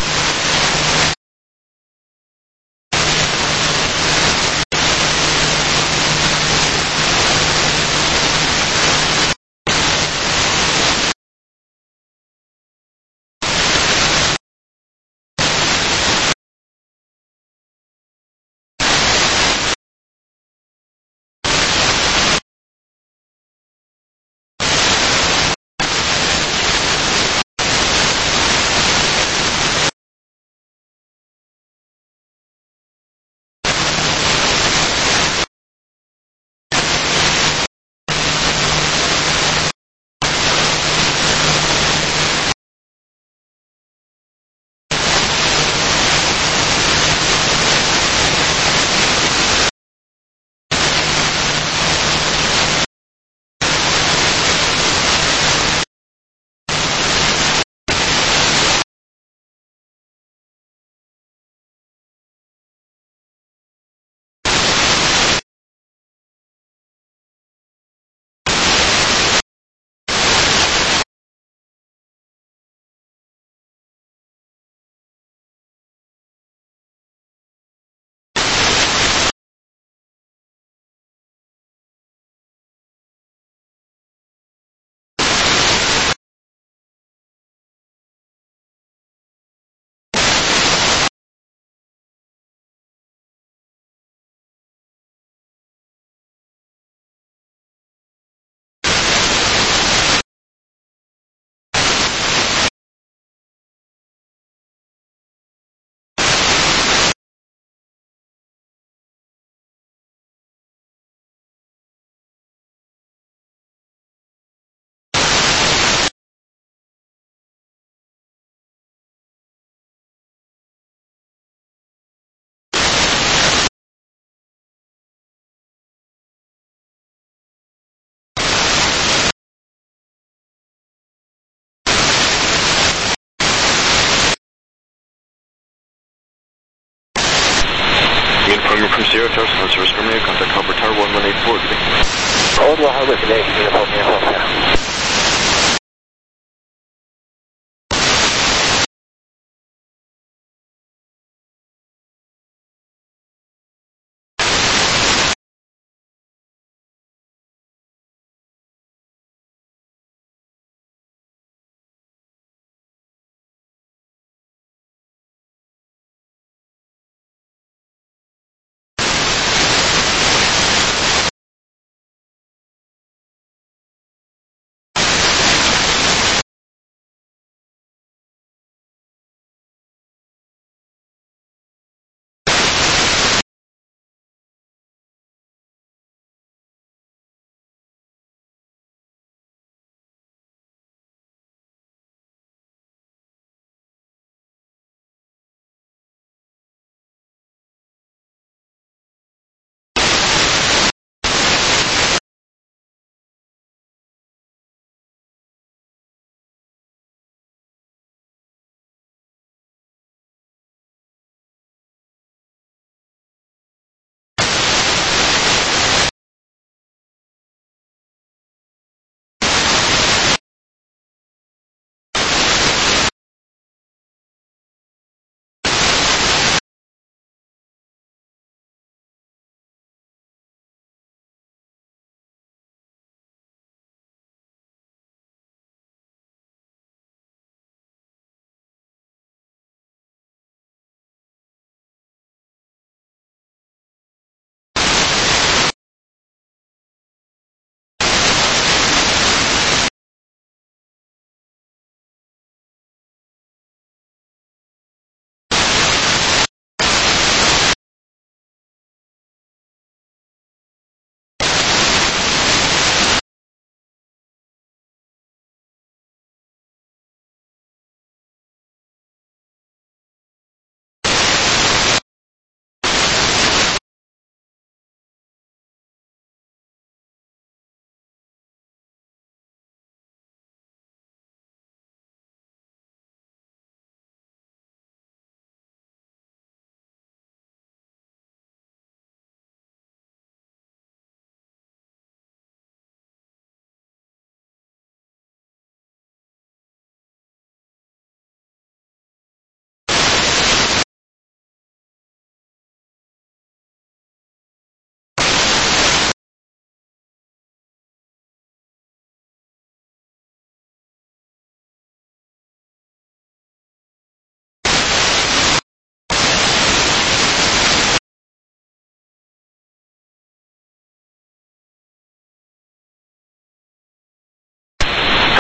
Uniform Sierra Tower, service terminated, contact Harbor Tower 1184. Old Harbor today, uniform Sierra.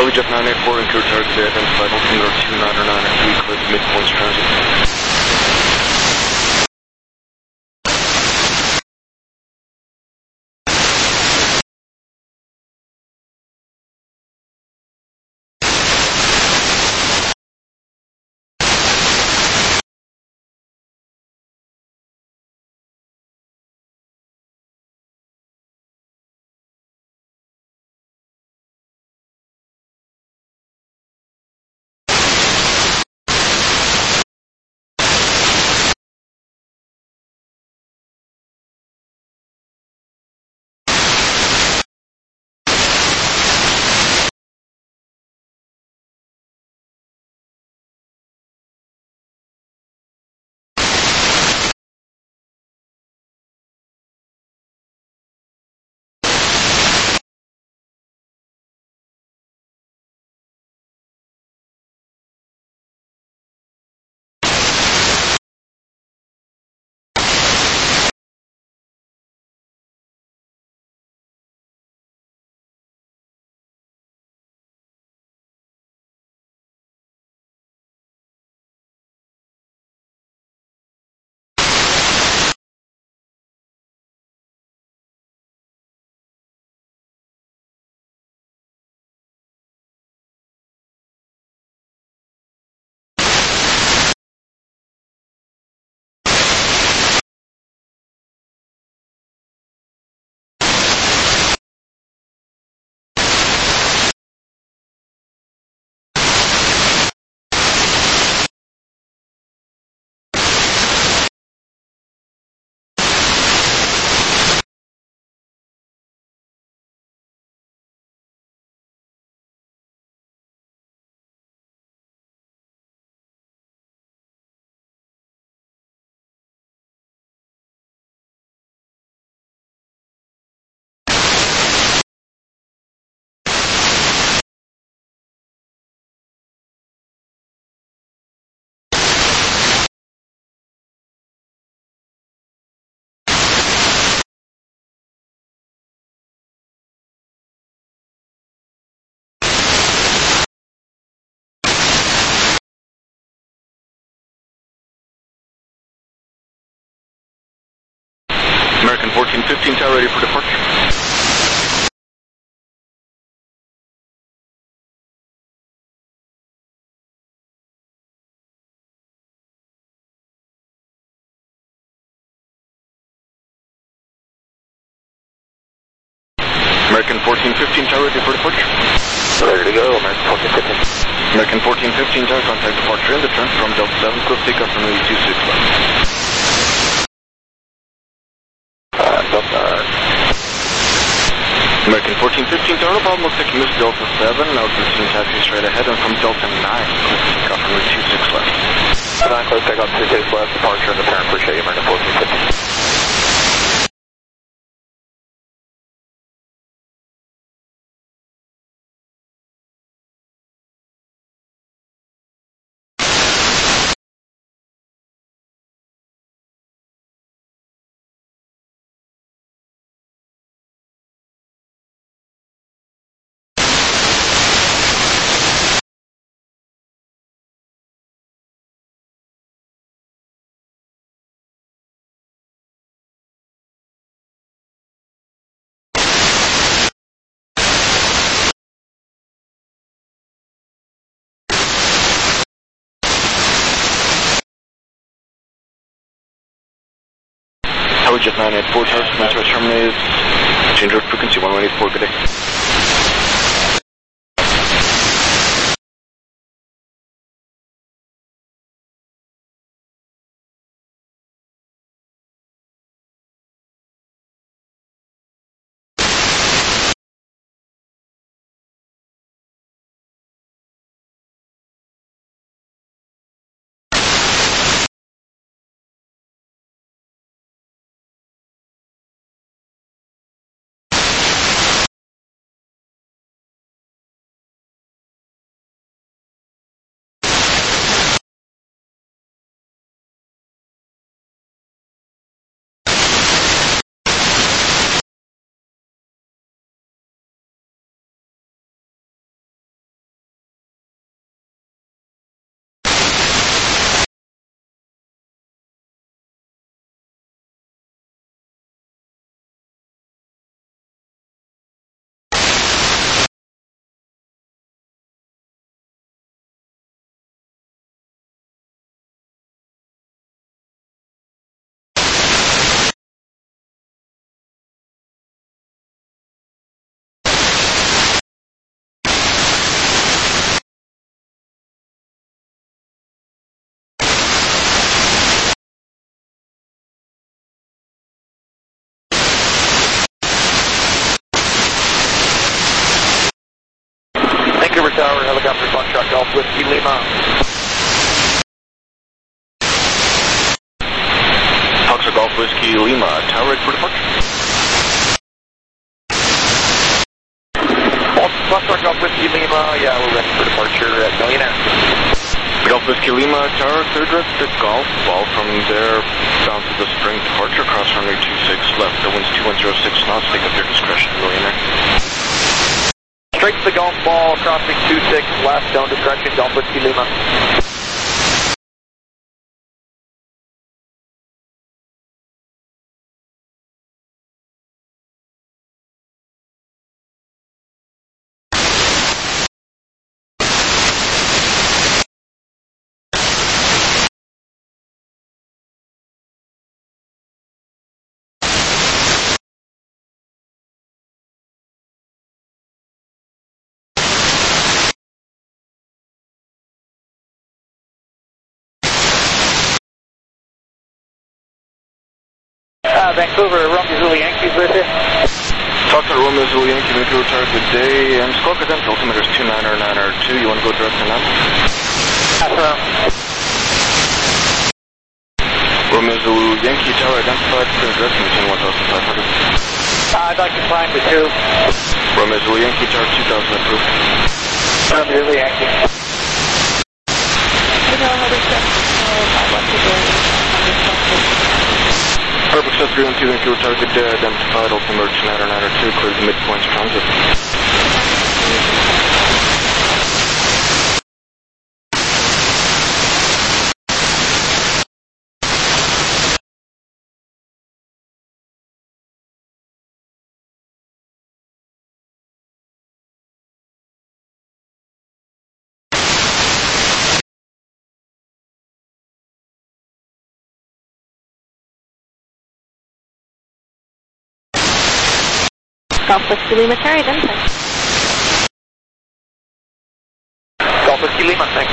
Jet 984 and clear target identified Altimeter 2909 clear to midpoint transit. American 1415 tower ready for departure. American 1415 tower ready for departure. Ready to go, American 1415. American 1415 tower contact departure in the turn from Delta 7, close takeoff from 26 left. American 1415 tower, problem looks like you missed Delta 7, now routine taxi straight ahead and from Delta 9, close takeoff from 26 left. 9, close takeoff 26 left, departure in the turn, appreciate you, American 1415. Jet 984 tower, commence terminated, change route frequency 1184, good day. Golf Whiskey Lima. Foxtrot Golf Whiskey Lima, tower ready for departure. Foxtrot Golf Whiskey Lima, yeah, we're ready for departure at Millionaire. Golf Whiskey Lima, tower clear direct to Golf, ball from there, bound to the spring departure, cross runway 26 left, the wind's 2106 knots, take up your discretion, Millionaire. Straight to the Golf ball, crossing 26 left, down discretion, Golf Whiskey Lima. Vancouver, Romeo Zulu Yankees with you. Foxtrot Romeo Zulu Yankee, Vancouver tower, good day. Squawk Identity, altimeter is 29992. You want to go direct to now? Affirm. Romeo Zulu Yankee, tower identified, clear direct, maintain 1500. I'd like to climb to 2. Romeo Zulu Yankee, tower 2000 approved. Romeo Zulu Yankee. Perfect, set 312, Vancouver tower, good day, identified, altimeter 29992, clear the midpoint transit. Golf Whiskey Lima, tower identified. Golf Whiskey Lima, thanks.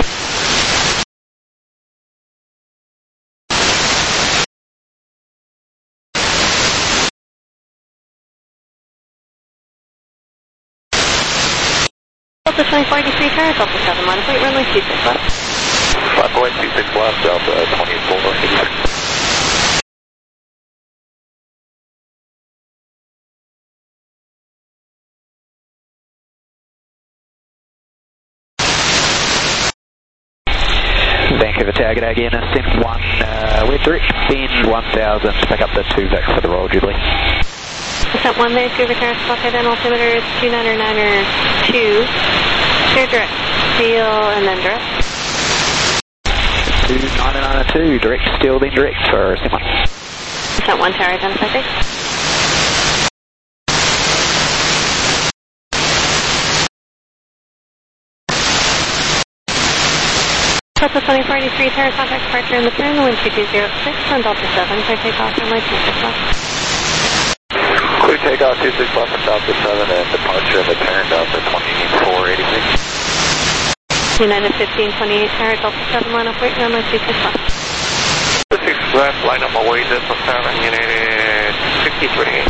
Delta 2043 tower, Delta 7 line of flight, runway 26 left. Runway 26 left, Delta 2486. Vancouver Tower, good day again, Sim 1, we're directing 1000 to pick up the 2 Vic for the Royal Jubilee. Descent 1 Vancouver Tower, squawk identity, altimeter is 29992. Clear direct, steel, and then direct. 2992, direct, steel, then direct for Sim 1. Descent 1 tower identified, thanks. Delta 2043 tower, contact departure in the turn, wind 2206 on Delta 7, clear takeoff, runway 26 left. Clear takeoff 26 left from Delta 7 and departure in the turn, Delta 2486. United 1528 tower, Delta 7 line of weight, runway 26 left. 6 left, line up away, Delta 7, United 6028.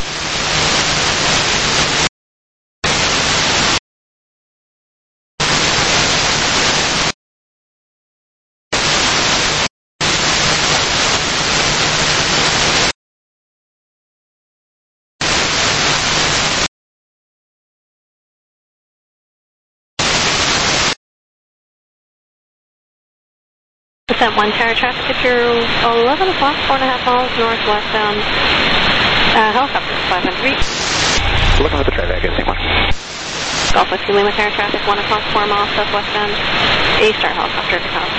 Descent 1 tower, traffic at your 11 o'clock, 4.5 miles northwestbound, helicopter 500 feet. Looking at the traffic, Sim 1. Golf Whiskey Lima tower, traffic 1 o'clock, 4 miles southwestbound, A-Star helicopter to Golf.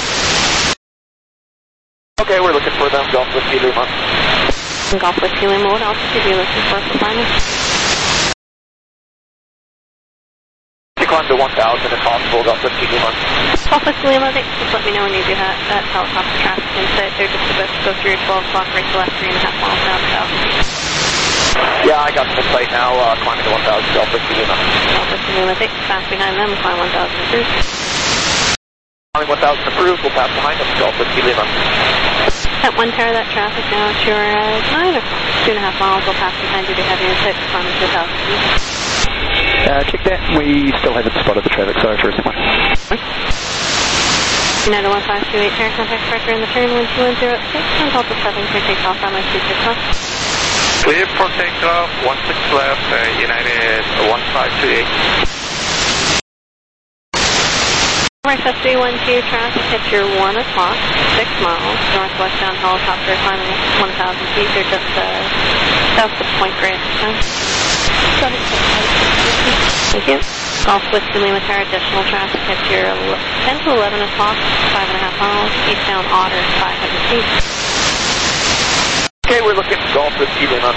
Okay, we're looking for them, Golf Whiskey Lima. Golf Whiskey Lima, what altitude are you looking for final? Climb to 1000 if possible, Golf Whiskey Lima. Golf Whiskey Lima, thanks. Just let me know when you do have that helicopter traffic insight. They're just about to go through your 12 o'clock, right to left, 3.5 miles down south. Yeah, I got the site now, climbing to 1000, Golf Whiskey Lima. Golf Whiskey Lima, thanks. Pass behind them, climb 1000 approved. Climbing 1000 approved, we'll pass behind them, Golf Whiskey Lima. At 1 tower, that traffic now at your 9 o'clock, 2.5 miles, we'll pass behind you to have your insight, climb 2000. Check that. We still haven't spotted the traffic. Sorry for a second. United 1528, air contact pressure in the turn 12106, on Delta 7 for takeoff, runway 26 left. Clear for takeoff, 16 left, United 1528. RSS 312, traffic at your 1 o'clock, 6 miles, northwestbound helicopter climbing 1,000 feet. They're just south of Point Grey at this time. Thank you. Golf Whiskey Lima Tower, additional traffic at your 10 to 11 o'clock, 5.5 miles, eastbound Otter, 500 feet. Okay, we're looking for Golf Whiskey Lima.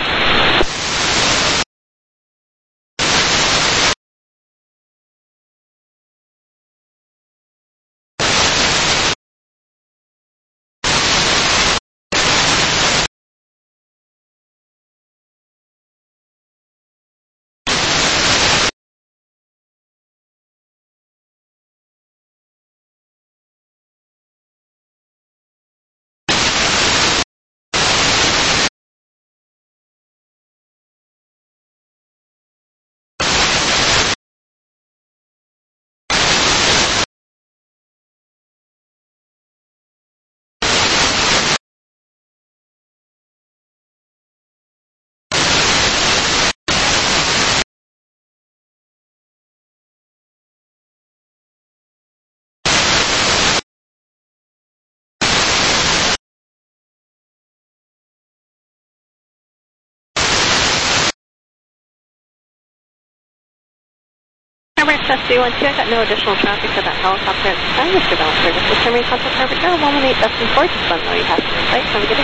RSS 312, I got no additional traffic to that helicopter at this time. Mr. Bell, services terminating contact Harbour Tower, 118 Dustin Ford, just let me know you have some insight. Have a good day.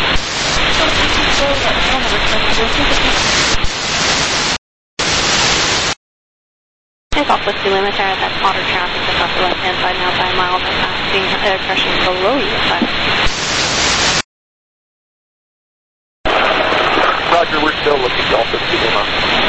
And Golf Whiskey Lima Tower, that's Otter traffic that's off the left-hand side now by a mile, by passing crushing below you at 5. Roger, we're still looking at Golf Whiskey Lima.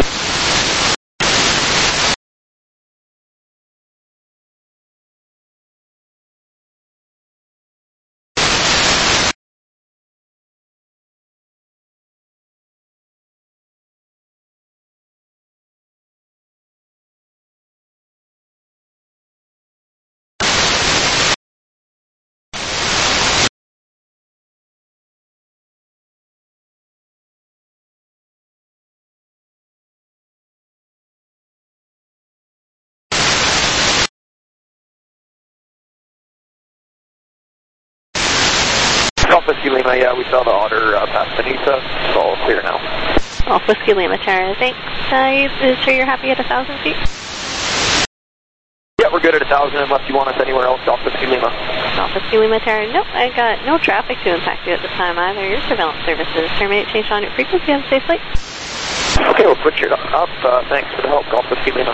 Golf Whiskey Lima, yeah, we saw the Otter past Benita. It's all clear now. Golf Whiskey Lima Tower, thanks. Sure you're happy at 1,000 feet? Yeah, we're good at 1,000 unless you want us anywhere else. Golf Whiskey Lima. Golf Whiskey Lima Tower, nope, I got no traffic to impact you at this time either. Your surveillance services terminate, change on your frequency, have a safe flight. Okay, we'll put you up. Thanks for the help, Golf Whiskey Lima.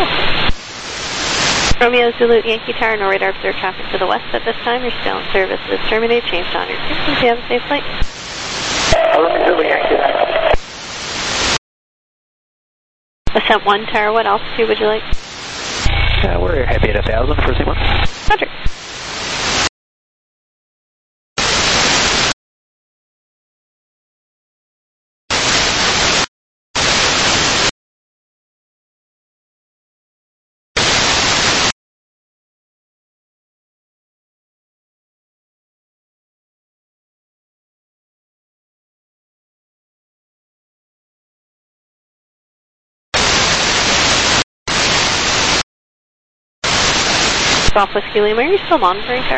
Romeo Zulu Yankee Tower, no radar observed traffic to the west at this time. Your surveillance services terminate, change on your frequency, have a safe flight. Romeo Zulu Yankee Tower. Ascent 1 Tower, what altitude would you like? We're happy at 1,000 for C1. Roger. Golf Whiskey Lima, are you still monitoring, sir?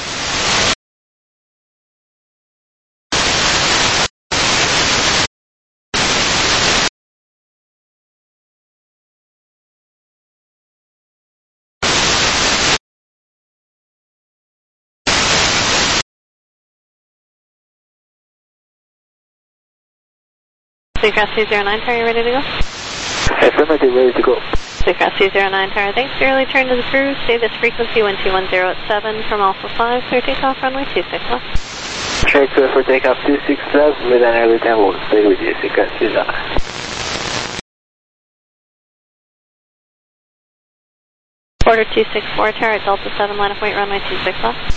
Seacrest 209 Tower, you ready to go? Affirmative, ready to go. Seacrest 209 Tower, thanks for your early turn to the cruise. Stay this frequency 12110 at 7 from Alpha 5, clear takeoff runway 26 left. Check for takeoff 26 left with an early time. We'll stay with you, Seacrest 209. Order 264 Tower at Delta 7, line of weight runway 26 left.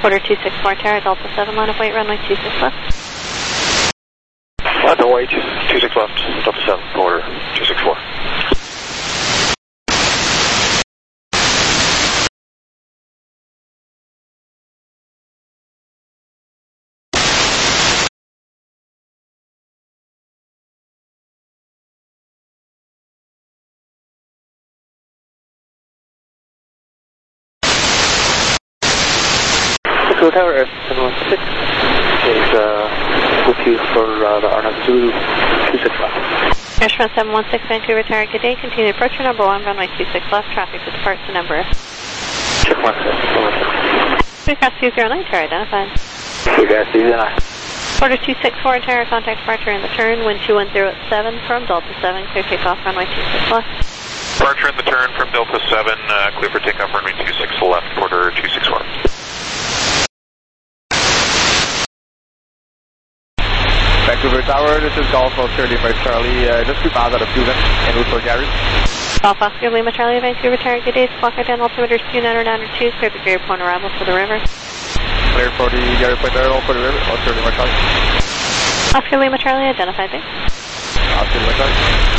Quarter 264 Tower, Delta 7, line of weight, runway 26 left. Line of weight, 26 left, Delta 7, quarter 264. Tower S716 is with you for the RNAV 26 left. Airship 716 Vancouver Tower, good day. Continue approach for number 1, runway 26 left. Traffic to depart to number. Check 16. We've got 209 Tower identified. You guys see that? Quarter 264 Tower, contact departure in the turn, wind 210 at 7 from Delta 7, clear takeoff runway 26 left. Departure in the turn from Delta 7, clear for takeoff runway 26 left, quarter 264. Vancouver Tower, this is Golf Oscar Lima Charlie, just 2 miles out of Cuban, en route for Gary. Golf Oscar Lima Charlie, Vancouver Tower, good day. Squawk down altimeter 2992, clear to Gary Point arrival for the river. Clear for the Gary Point arrival for the river, Oscar Lima Charlie. Oscar Lima Charlie, identified base. Oscar Lima Charlie.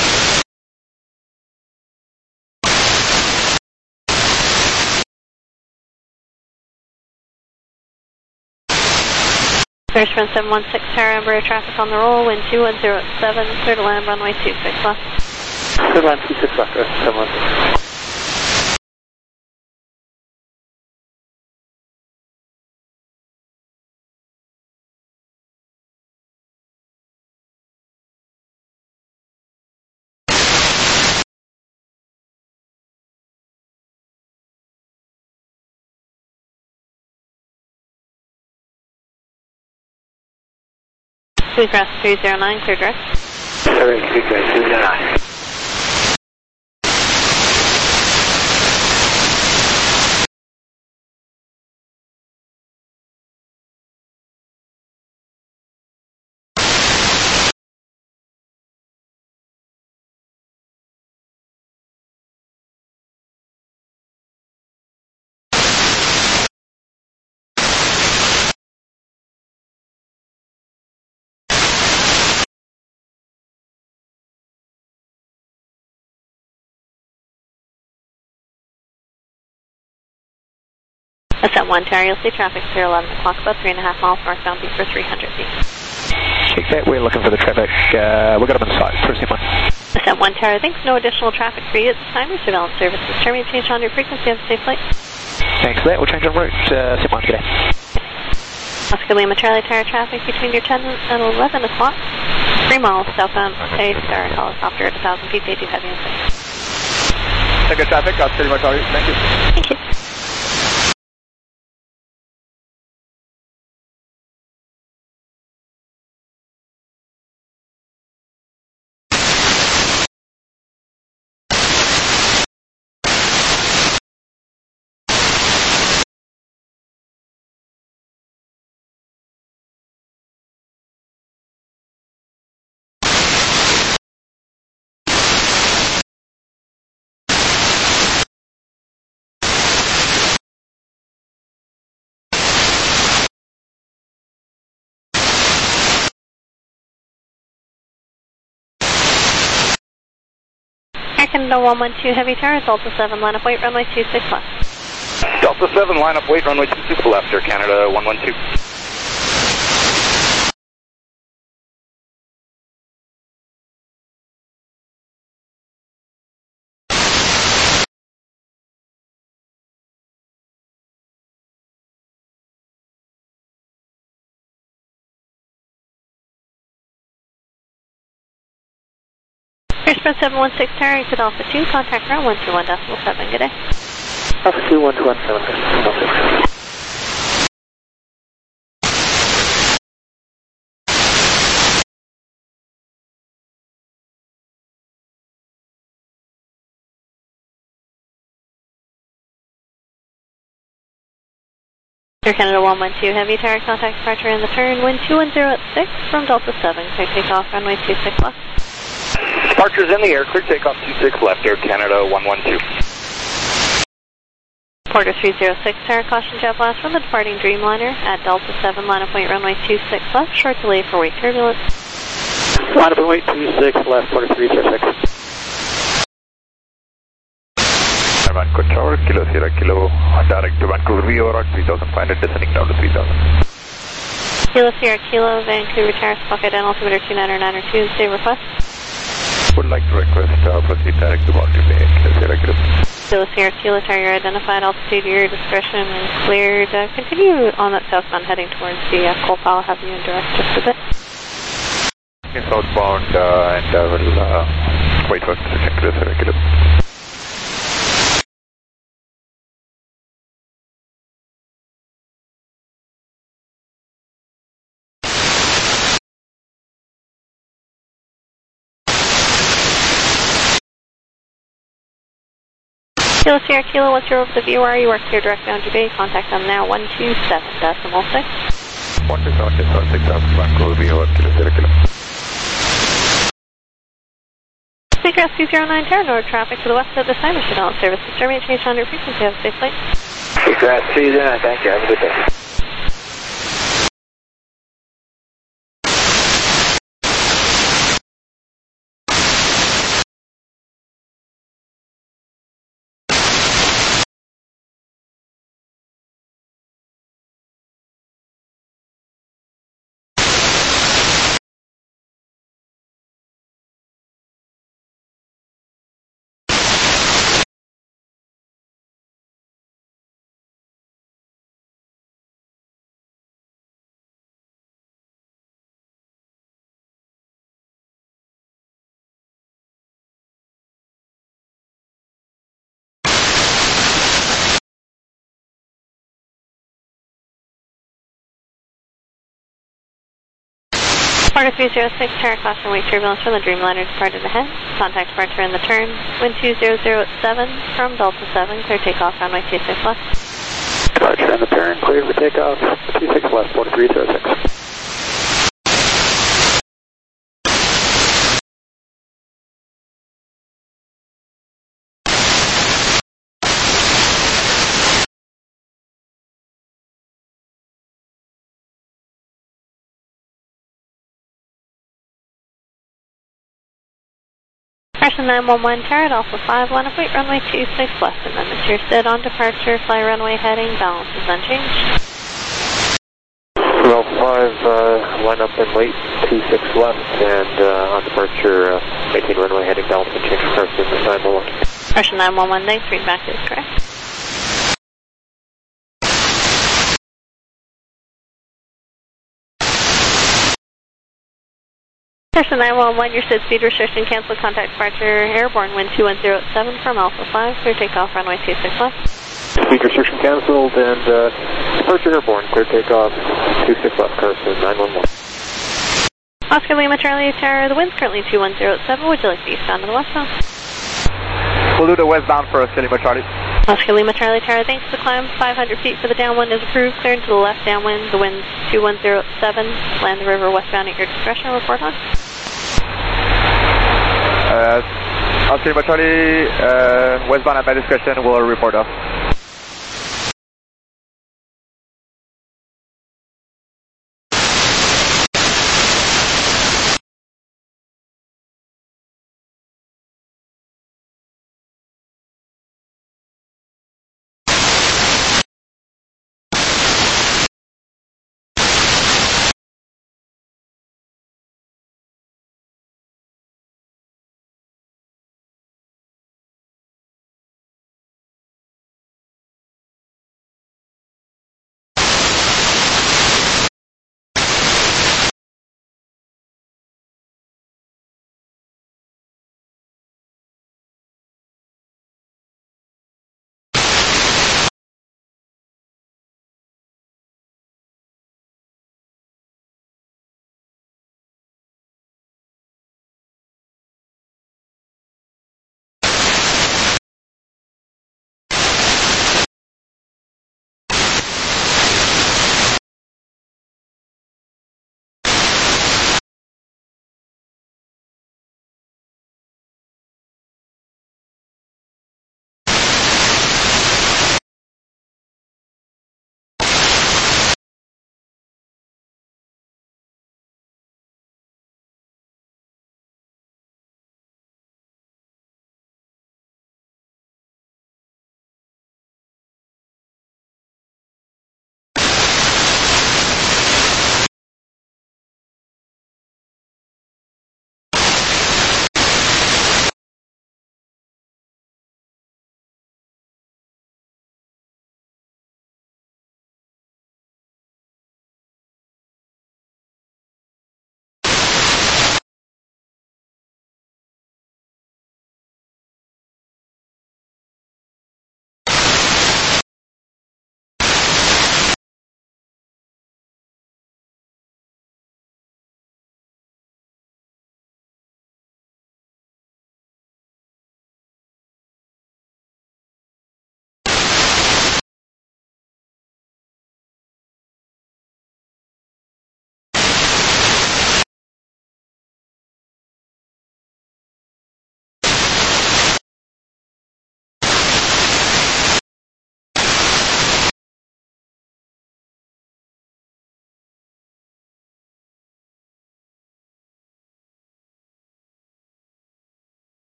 Airship 716 Tower, Embraer traffic on the roll, wind 210 at 7, clear to land runway 26 left. Clear to land 26 left, 716. Please cross 309, clear direct. Sorry, 309. Ascent 1 Tower, you'll see traffic clear 11 o'clock, about 3.5 miles northbound, be for 300 feet. Check that, we're looking for the traffic. We got them in sight. Proceed 1. Ascent 1 Tower, thanks. No additional traffic for you at this time. Your surveillance service is terminated. Change on your frequency. Have a safe flight. Thanks for that. We'll change on route. Ascent 1, good day. Oscar Lima Charlie Tower, traffic between your 10 and 11 o'clock. 3 miles southbound, A-Star helicopter at 1,000 feet. They do heavy insight. Check your traffic, Oscar Lima Charlie. Thank you. Thank you. Air Canada 112 Heavy Tower, Delta 7, line up weight, runway 26 left. Delta 7, line up weight, runway 26 left, Air Canada 112. Airsport 716 Tower, exit Alpha 2, contact ground 121.7, good day. Alpha 2, 121.7. Air Canada 112 Heavy Tower, contact departure in the turn, wind 210 at 6 from Delta 7, clear takeoff runway 26 left. Departure's in the air, clear takeoff 26 left, Air Canada 112. Quarter 306, Tower, caution jet blast from the departing Dreamliner at Delta 7, line of point runway 26 left, short delay for wake turbulence. Line of runway 26 left, quarter 306. Vancouver Tower, Kilo Sierra Kilo, direct to Vancouver VOR at 3500, descending down to 3000. Kilo Sierra Kilo, Vancouver Tower, Pocket and altimeter 2992, save request. Would like to request proceed direct to Baltimore Bay, Kilo Sierra Kilo. Kilo Sierra Kilo Tower, your identified altitude, your discretion is cleared. Continue on that southbound heading towards the coal pile. I'll have you in direct just a bit. Okay, southbound and will wait for position, Kilo Sierra Kilo. Kilo Sierra Kilo, once you're over the VOR, you are clear direct boundary bay. Contact them now, 127.6. 127.6 after Vancouver VOR, Kilo Sierra Kilo. Speaker SQ09 Tower, North traffic to the west at this time. Should all service system may change on your frequency. Have a safe flight. Speaker SQ09, thank you. Have a good day. Quarter 306, Tower, caution wake turbulence from the Dreamliner departed ahead. Contact departure in the turn. Wind 2007 from Delta 7, clear takeoff runway 26 left. Departure in the turn, clear for takeoff, 26 left, quarter 306. Person 911 Tower at Alpha 5, line of point runway 26 left, and then Mr. Stead on departure, fly runway heading, balance is unchanged. Well, 5, line up and wait, 26 left, and on departure, maintain runway heading, balance unchanged, person 911. Person 911, thanks, feedback is correct. Person 911, your SID speed restriction cancel, contact departure airborne, wind 2107 from Alpha 5, clear takeoff runway 26 left. Speed restriction canceled and departure airborne, clear takeoff 26 left, Carson 911. Oscar Lima Charlie Tower, the wind's currently 2107, would you like the eastbound or the westbound? We'll do the westbound for Oscar Lima Charlie. Oscar Lima Charlie Tower, thanks for the climb, 500 feet for the downwind is approved, clearing to the left downwind, the wind's 2107, land the river westbound at your discretion, report on. Oscar Lima Charlie, westbound at my discretion, will report off.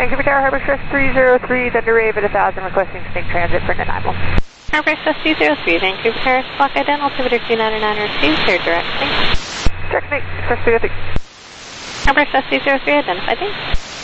Vancouver Tower, Harbor Express 303, Thunder Wave at 1000, requesting sync transit for Nanaimo. Harbor Express 203, Vancouver Tower, clock ID, altimeter 299 received, clear directing. Direct sync, Express 303. Harbor Express 203, identified name.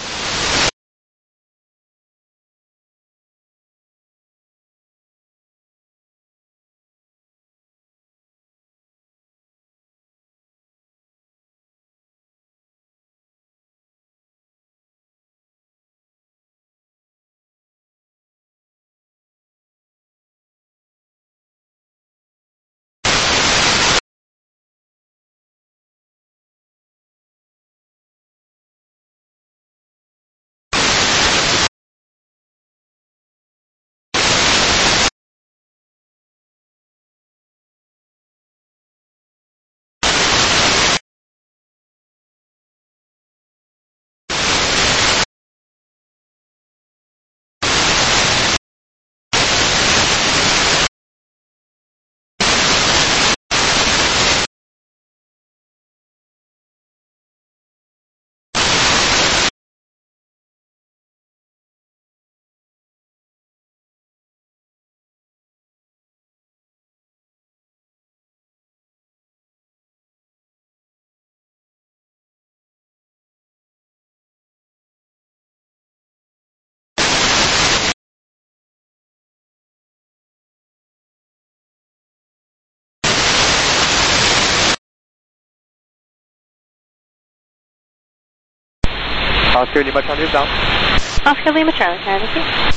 Oscar Lima Charlie is down. Oscar Lima Charlie, thank you.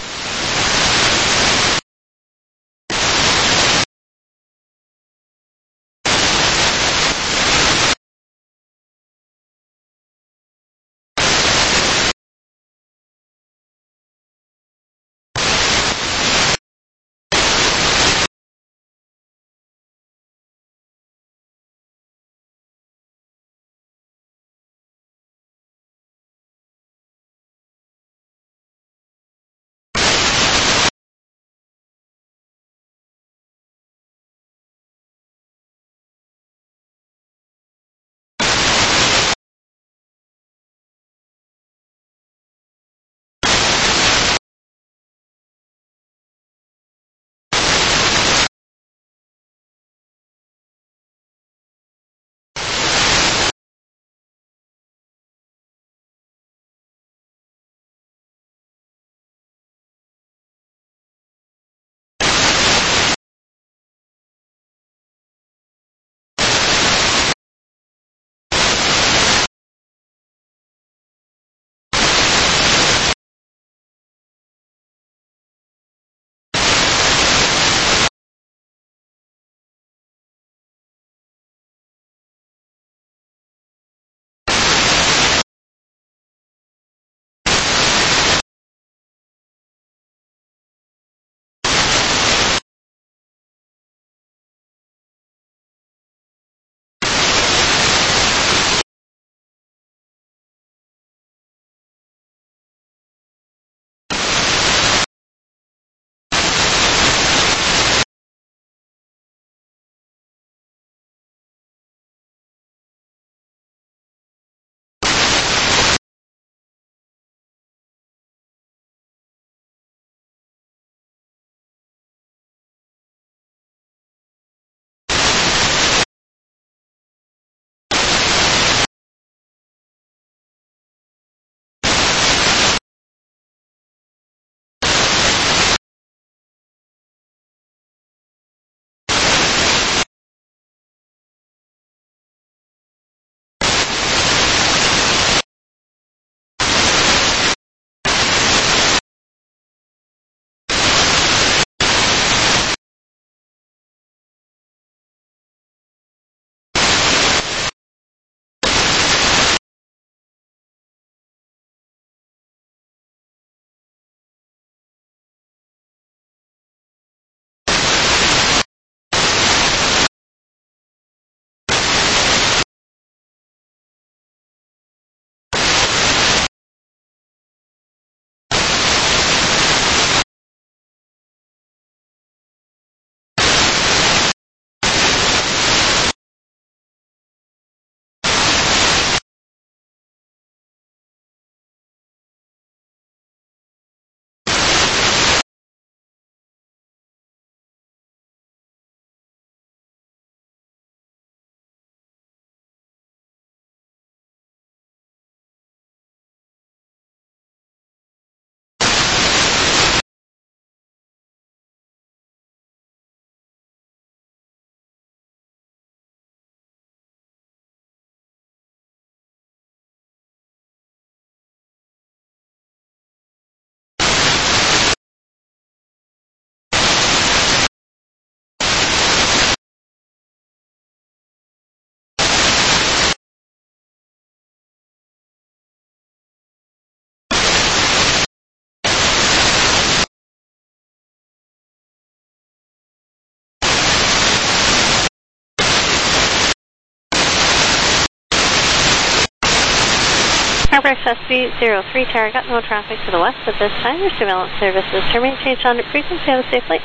Harbor Express 303 Tower, got no traffic to the west at this time. Your surveillance services terminate, change on frequency, have a safe flight.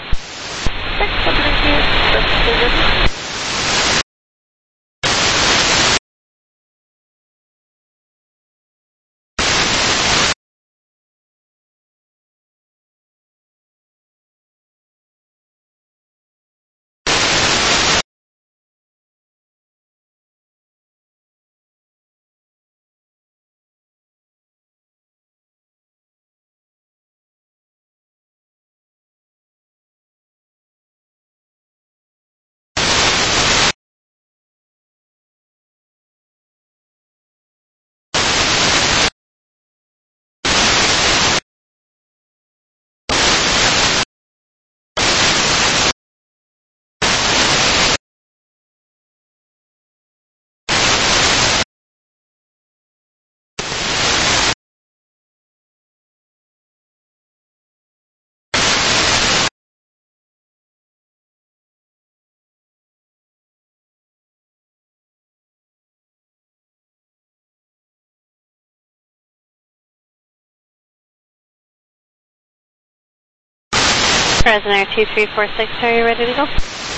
Horizon Air 2346, are you ready to go?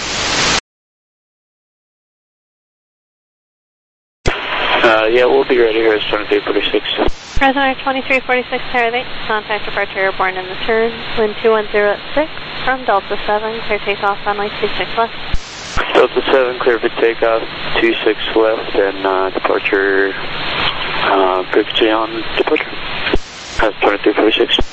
Yeah, we'll be ready here. It's 2346. Horizon Air 2346, Tower 8, contact departure airborne in the turn, wind 210 at 6, from Delta 7, clear takeoff, runway 26 left. Delta 7, clear for takeoff, 26 left, and departure, frequency on departure. That's 2346.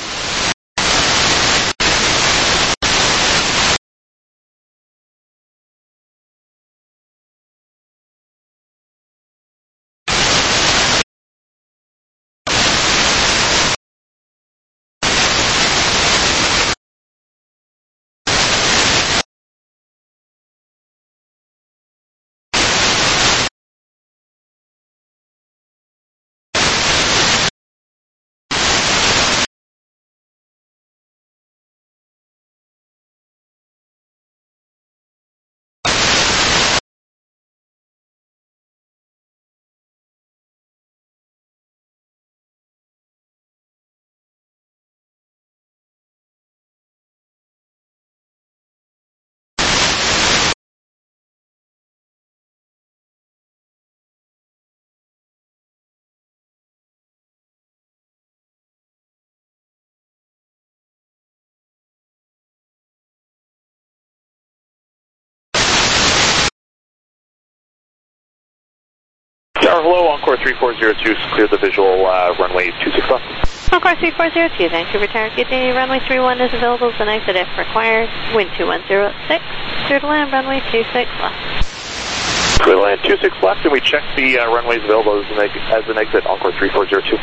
Hello, Encore 3402, clear the visual runway 26 left. Encore 3402, Vancouver Tower, good day. Runway 31 is available as an exit if required. Wind 210 at 6, clear to land, runway 26 left. Clear to land 26 left, and we check the runways available as an exit, Encore 3402.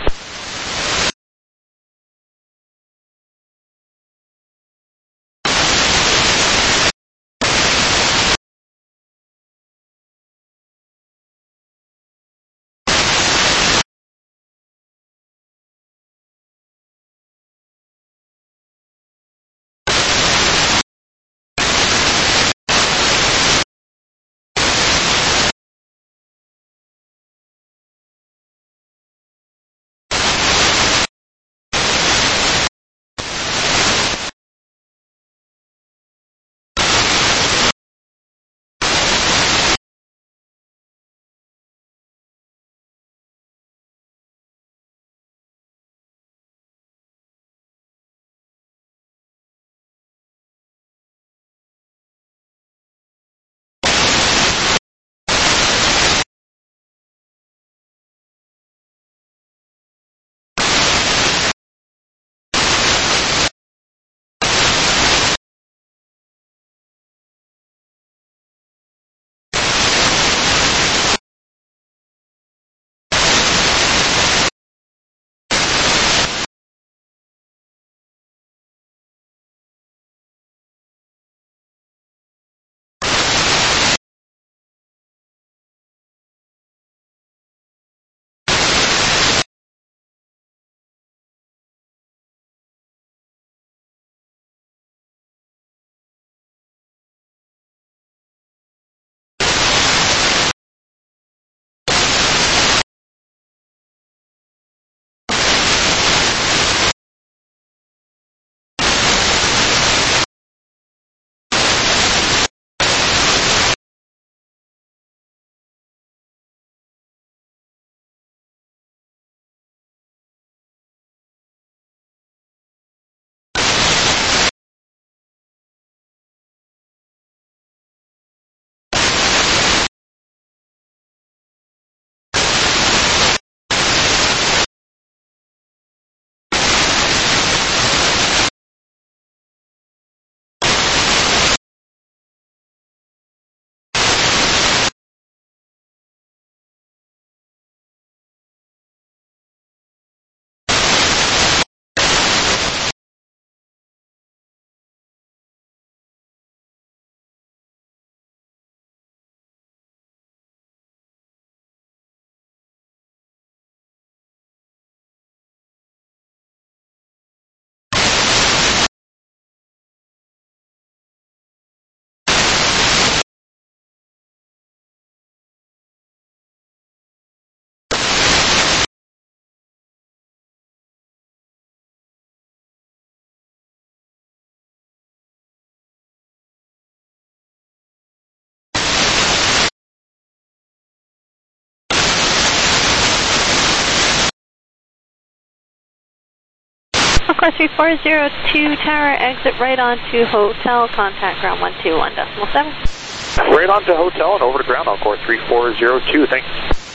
Request 3402 tower, exit right onto hotel, contact ground 121.7. Right on to hotel and over to ground, Encore 3402, thanks.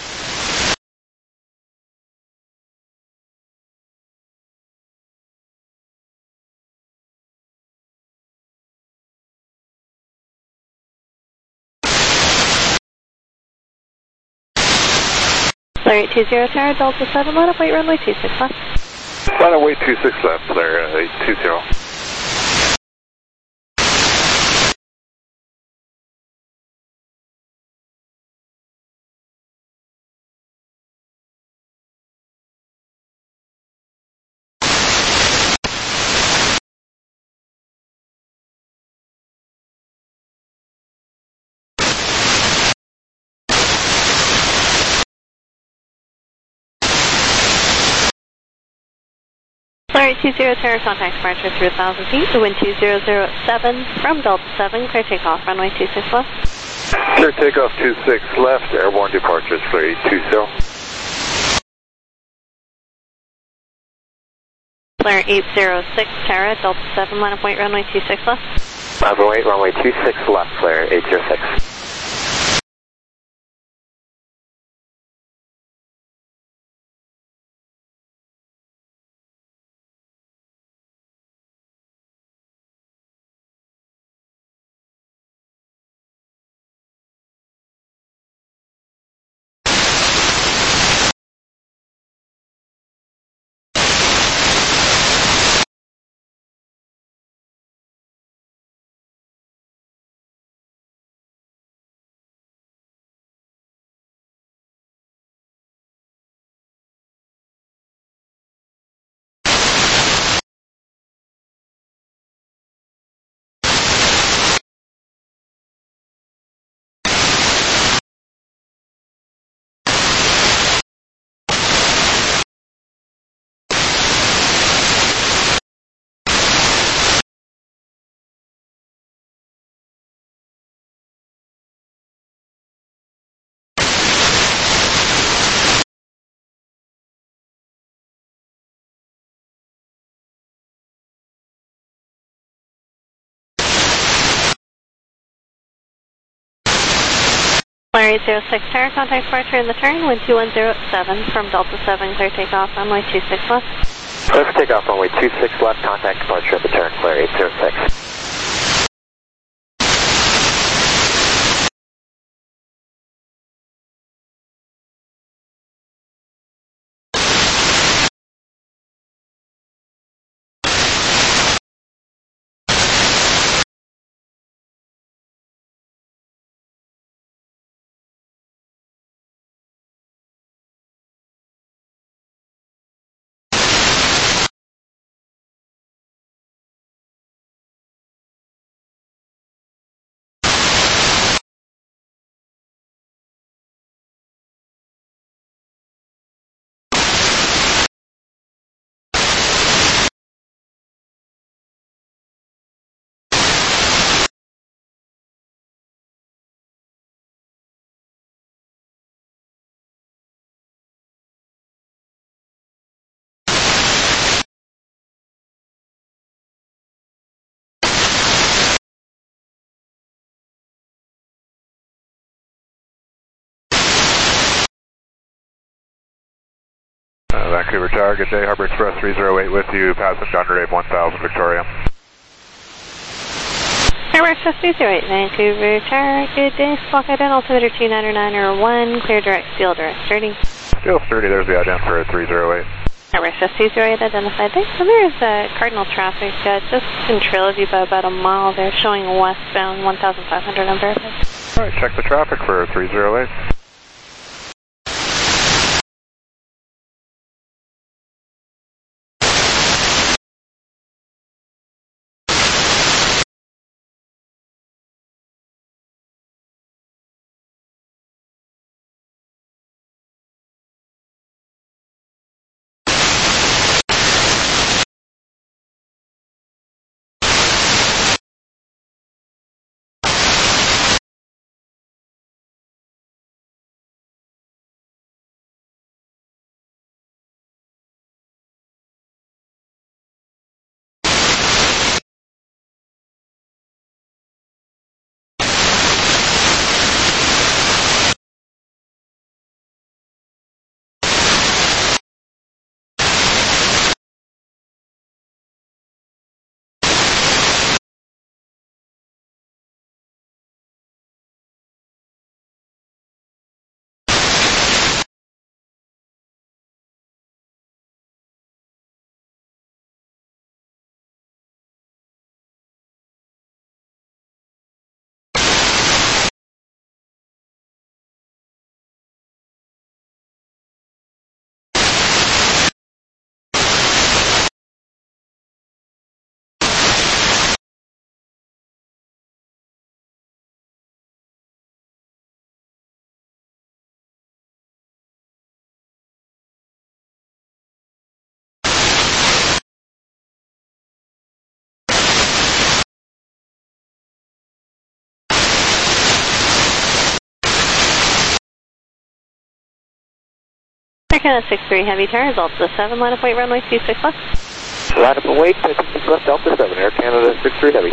Flare 820 tower, Delta 7, line up, wait runway 26 left. Line up, wait 26 left, Flare 820. Flare 820 tower, contact departure through 1,000 feet, the wind 2007 from Delta 7, clear takeoff, runway 26 left. Clear takeoff 26 left, airborne departures, Flare 820. Flare 806 tower, Delta 7, line up, wait runway 26 left. Line up, wait runway 26 left, Flare 806. Flare 806 tower, contact departure in the turn, wind 2107 from Delta 7, clear takeoff, runway 26 left. Clear for takeoff, runway 26 left, contact departure at the turn, Flare 806. Vancouver Tower, good day, Harbor Express 308 with you, passing John Dave 1000 Victoria. Harbor Express 308, Vancouver Tower, good day, squawk ident, altimeter 299 clear direct, steel direct, sturdy. Steel sturdy, there's the ident for 308. Harbor Express 308 identified, thanks. So there's cardinal traffic just in Trilogy by about a mile there, showing westbound 1,500 unverified. Alright, check the traffic for 308. Canada 63 Heavy Tower, Delta 7, line up weight runway 26 left. Line up and wait, 26 left, Delta 7, Air Canada 63 Heavy.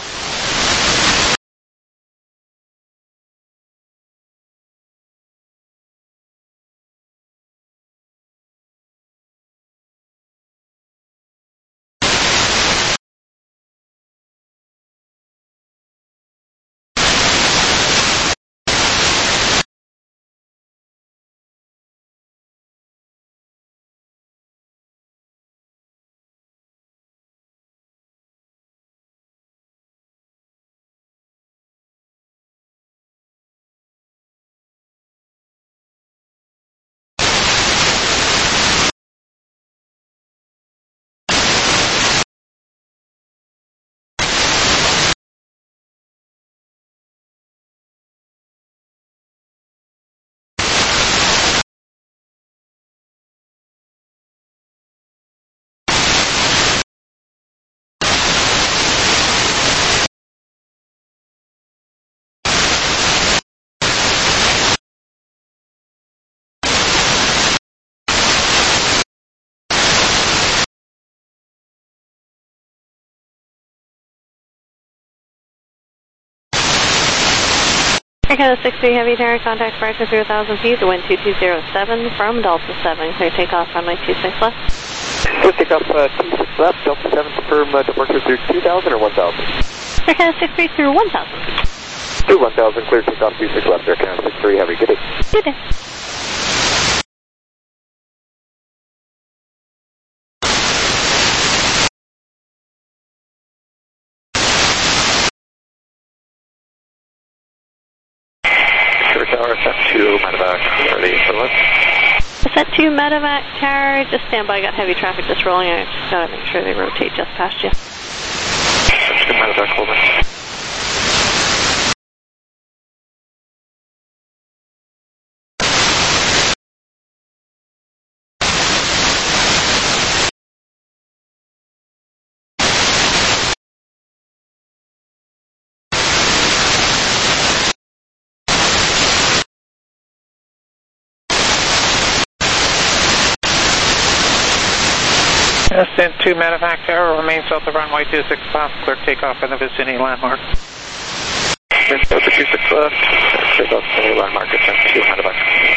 Air Canada 63 Heavy Tower, contact departure 0,000 feet, the wind 2207 from Delta 7, clear takeoff runway 26 left. Clear takeoff 26 left, Delta 7 confirm departure through 2,000 or 1,000? Air Canada 63 through 1,000. Through 1,000, clear takeoff 26 left, Air Canada 63 Heavy, good day. Good day. Tower, set to medevac, ready for lift. Set to medevac tower, just stand by, got heavy traffic just rolling, I just gotta make sure they rotate just past you. Set to medevac, over. Ascent to medevac tower, remain south of runway 26 left, clear takeoff in the vicinity landmark. Clear south of 26 left, takeoff vicinity landmark, ascent to medevac.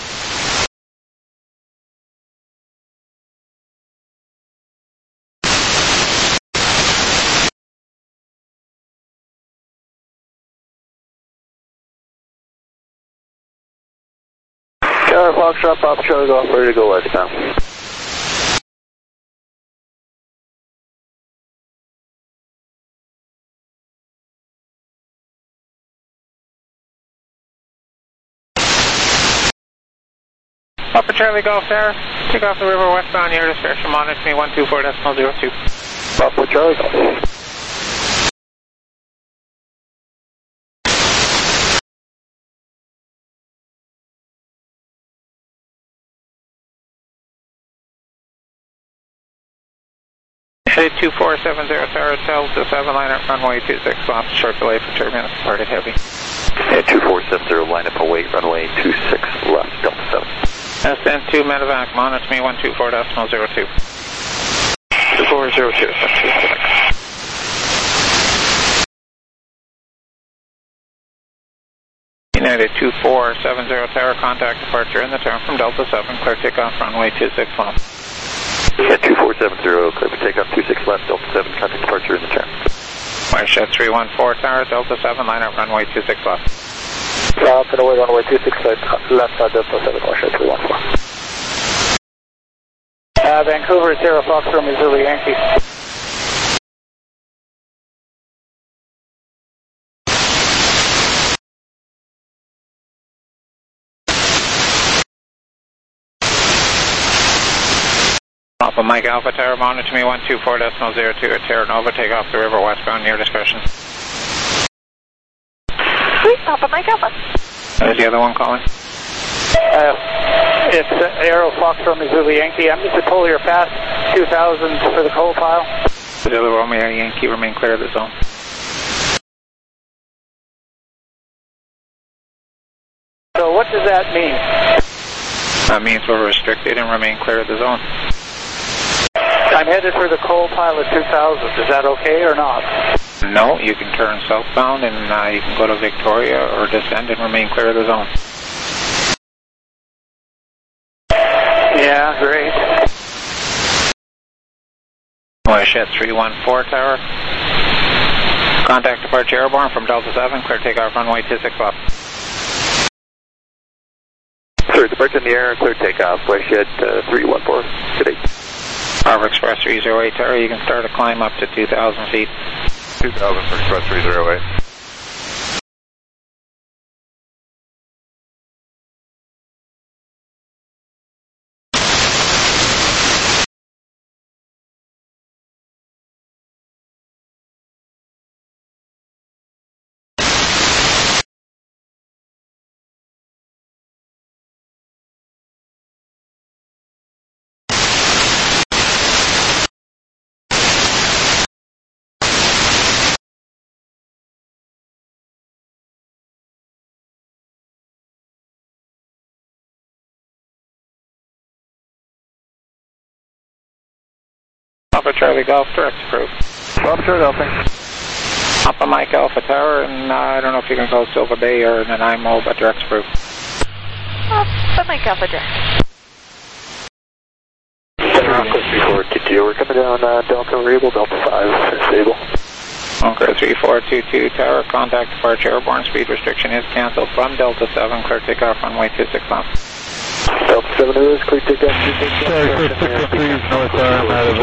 Tower, Foxtrot, Pop, Charlie Golf, ready to go westbound. Upper Charlie Golf Tower, take off the river westbound, your discretion, monitor me 124.02. Upper Charlie Golf. Headed 2470 Tower, Delta 7, line up runway 26 left, short delay for turbulence, departed heavy. At 2470, line up await runway 26 left, Delta 7. Ascent to medevac, monitor me 124.02. 2402, ascent to medevac. United 2470 Tower, contact departure in the turn from Delta 7, clear takeoff runway 26 left. At 2470, clear for takeoff 26 left, Delta 7, contact departure in the turn. Wireshed 314 Tower, Delta 7, line up runway 26 left. South and away runway 26 left, Delta 7, Wireshed 314. Vancouver, Sierra Fox, Romeo Zulu Yankee. Alpha Mike Alpha Tower, monitor me 124.02 at Terra Nova, take off the river westbound, near discretion. Alpha Mike Alpha. Is the other one calling? It's Aero Fox Romeo Zulu Yankee. I'm just at Polier Pass 2000 for the coal pile. The other Romeo Yankee, remain clear of the zone. So what does that mean? That means we're restricted and remain clear of the zone. I'm headed for the Co-Pilot 2000. Is that okay or not? No, you can turn southbound and you can go to Victoria or descend and remain clear of the zone. Yeah, great. Westhead 314 tower. Contact departure airborne from Delta 7, clear takeoff runway 26 left. Sir, departure in the air, clear takeoff, Westhead 314, today. Harbor Express 308 tower, you can start a climb up to 2,000 feet. 2,000 for Express 308. Alpha Charlie Golf, direct approved. Alpha Charlie Golf, thanks. Alpha Mike Alpha Tower, and I don't know if you can go Silva Bay or Nanaimo, but direct approved. Alpha Mike Alpha direct. We're coming down Delta Variable, Delta 5, stable. Okay, 3422 tower, contact departure airborne, speed restriction is cancelled from Delta 7, clear takeoff runway 26 left. Delta 7 is clear takeoff 26 left. Sorry, 613 North Tower, I'm out of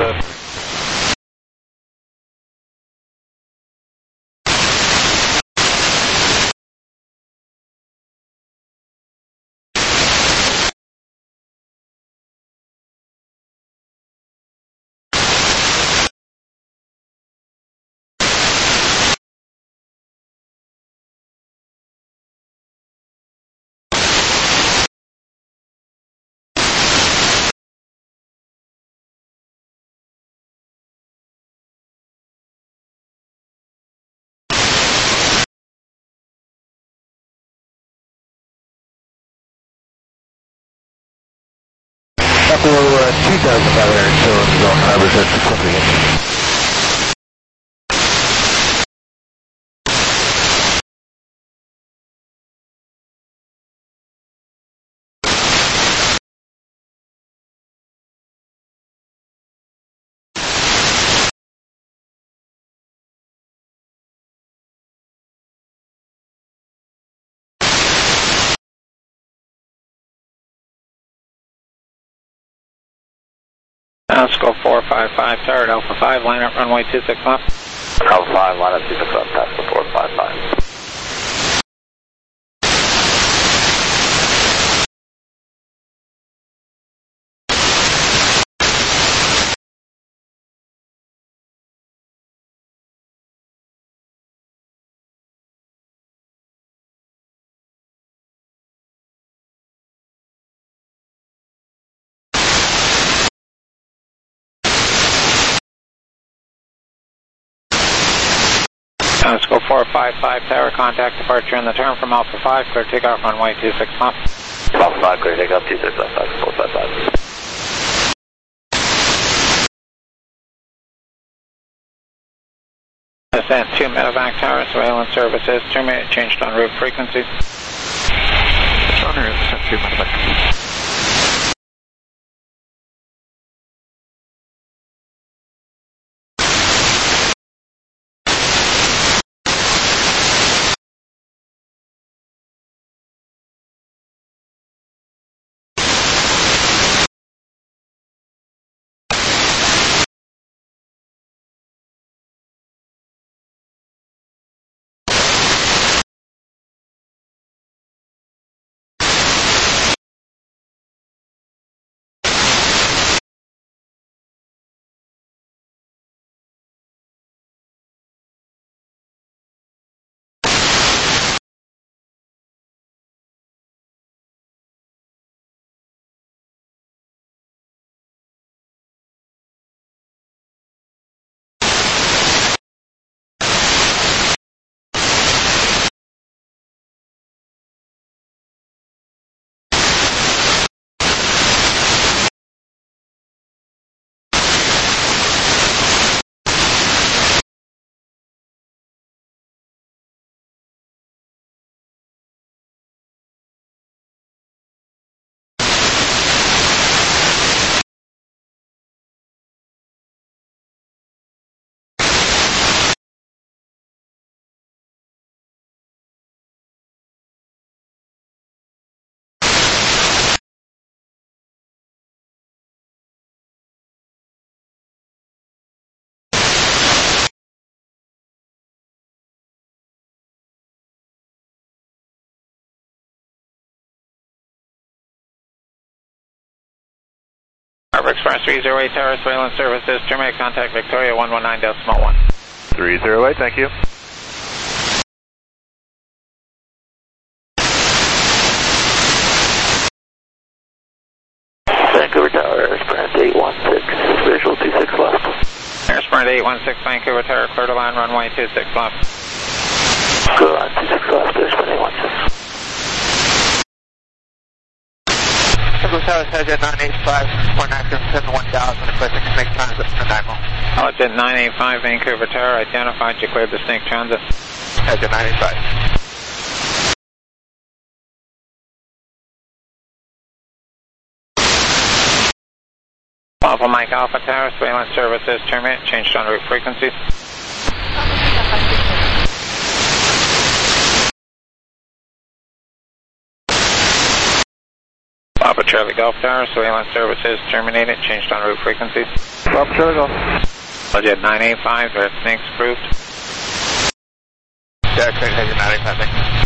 We're 2,500, so in the zone, Harbor Express 618. Let's go 455 tower, Alpha 5, line up runway 26 left. Alpha 5, line up 26 left, pass the 455. Let's go 455 tower, contact departure in the turn from Alpha 5, clear takeoff runway 26 left. Alpha 5, clear takeoff 26 left, pass the 455. Descent 2 medevac tower, surveillance services, 2 minute changed en route frequency. On route, descent 2 medevac. Express 308 Tower, surveillance services, terminate contact Victoria 119.1. 308, thank you. Vancouver Tower, Sprint 816, visual 26 left. Air Sprint 816, Vancouver Tower, clear to line runway 26 left. Clear line 26 left, Air Sprint 816. Vancouver Tower, Jet 985, point action 101000, requesting snake transit to Nemo. Jet 985, Vancouver Tower, identified, you cleared the snake transit. Jet 985. Alpha Mike Alpha Tower, surveillance services, terminate, changed en route frequencies. Papa Charlie Golf Tower, surveillance services, terminated, changed en route frequencies. Papa Charlie Golf. Jet 985, red snakes approved. Jet 985, thank you.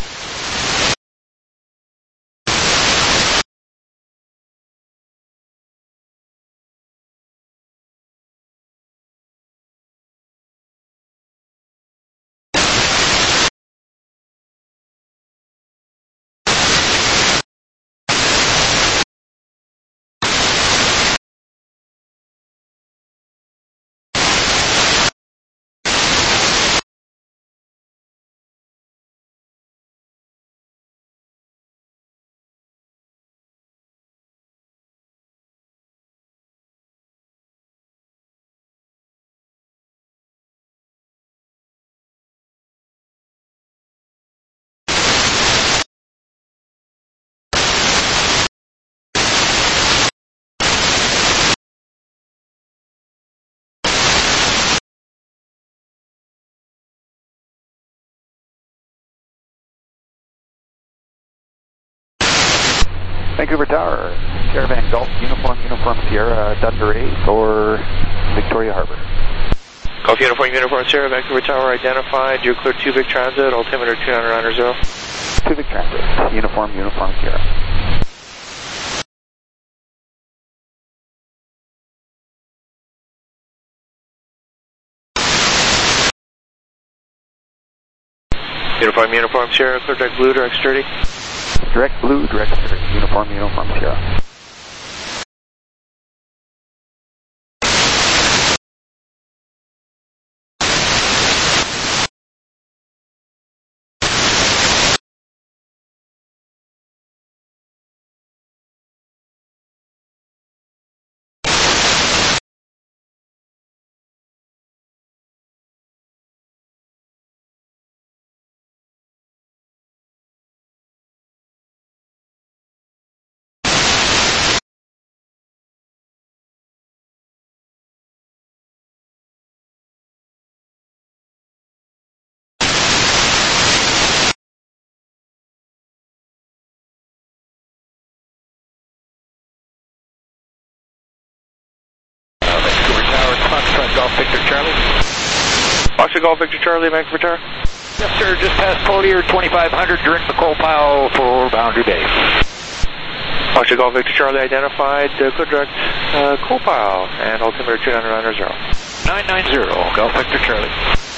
Vancouver Tower, Caravan Golf, Uniform Sierra, Dunder 8 or Victoria Harbor. Golf Uniform Sierra, Vancouver Tower identified. You're clear 2 Vic Transit, altimeter 200 2 Vic Transit, Uniform Sierra. Uniform Sierra, clear direct blue, direct sturdy. Direct blue, direct sturdy, Uniform Sierra. Golf Victor Charlie. Foxtrot Golf Victor Charlie, Vancouver Tower. Yes, sir. Just past Collier 2500 during the coal pile for Boundary Bay. Foxtrot Golf Victor Charlie identified. Clear direct coal pile and altimeter 200 990 Golf Victor Charlie.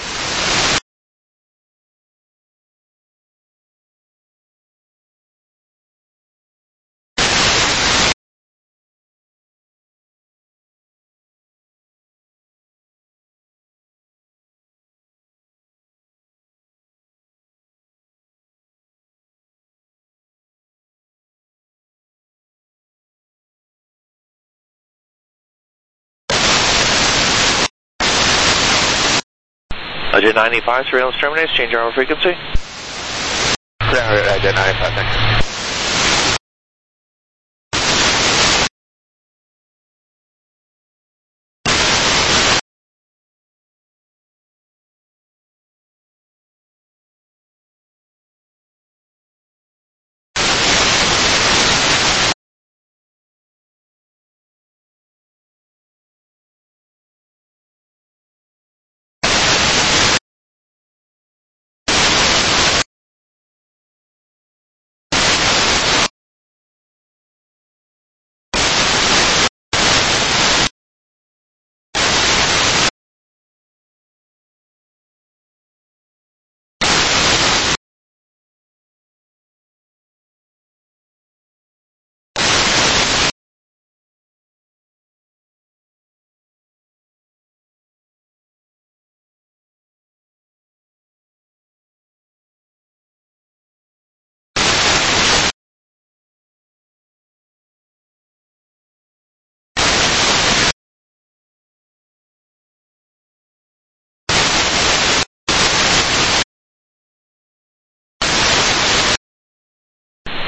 Jet 985, surveillance terminates, change our frequency. Jet 985, thank you.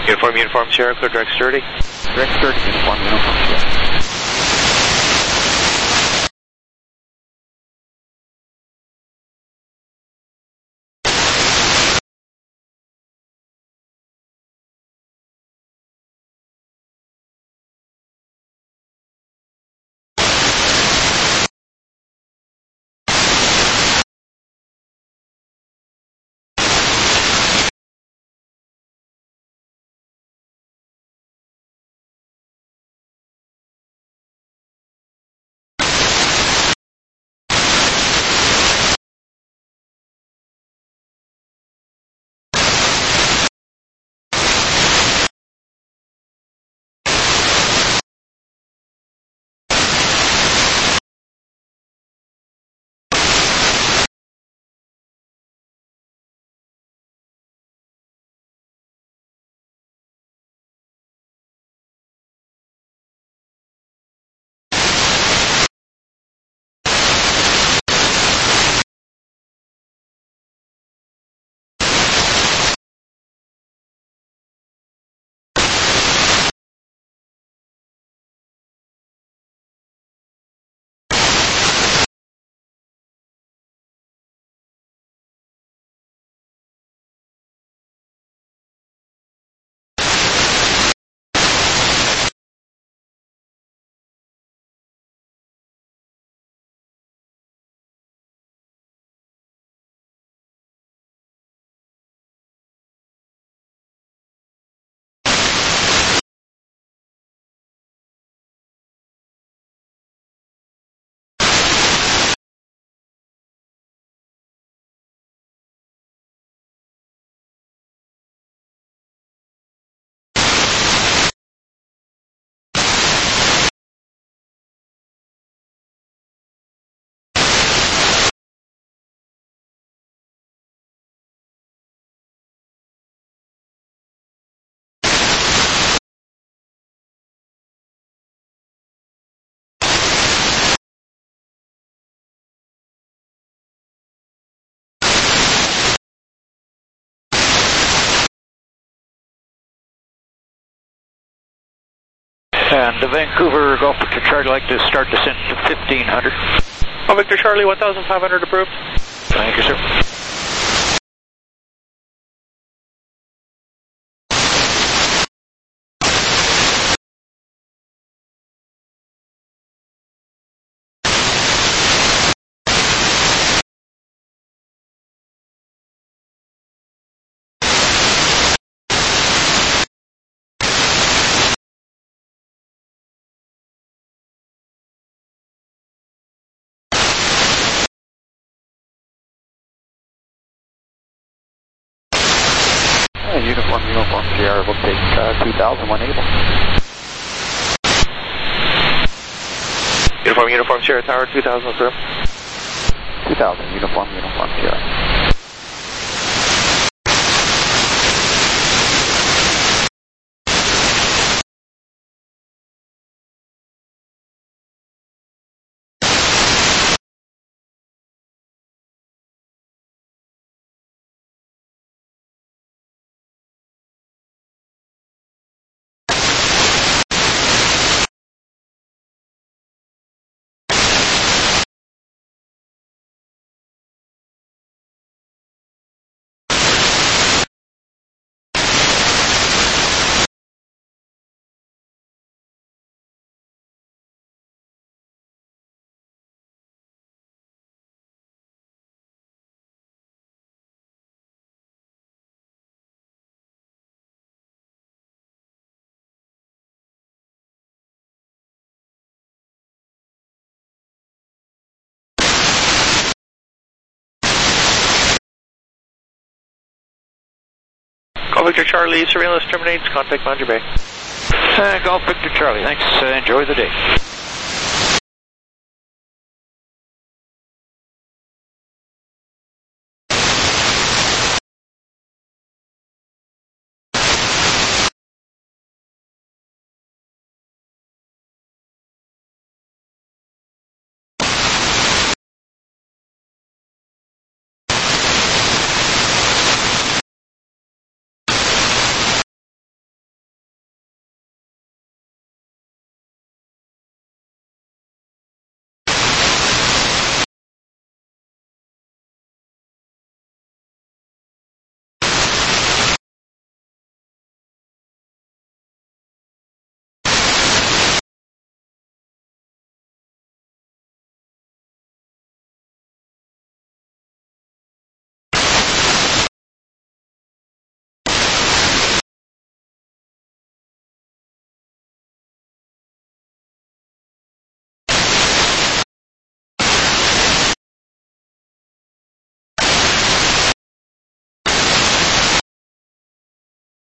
Uniform Sierra, clear direct 30. Direct 30, uniform Sierra. And the Vancouver Golf Victor Charlie, like to start descent to 1500. Golf Victor Charlie, 1,500 approved. Thank you, sir. Uniform Sierra will take 2000 when able. Uniform Sierra Tower 2000, sir. 2000, uniform Sierra. Golf Victor Charlie, surveillance terminates, contact Boundary Bay. Golf Victor Charlie, thanks. Enjoy the day.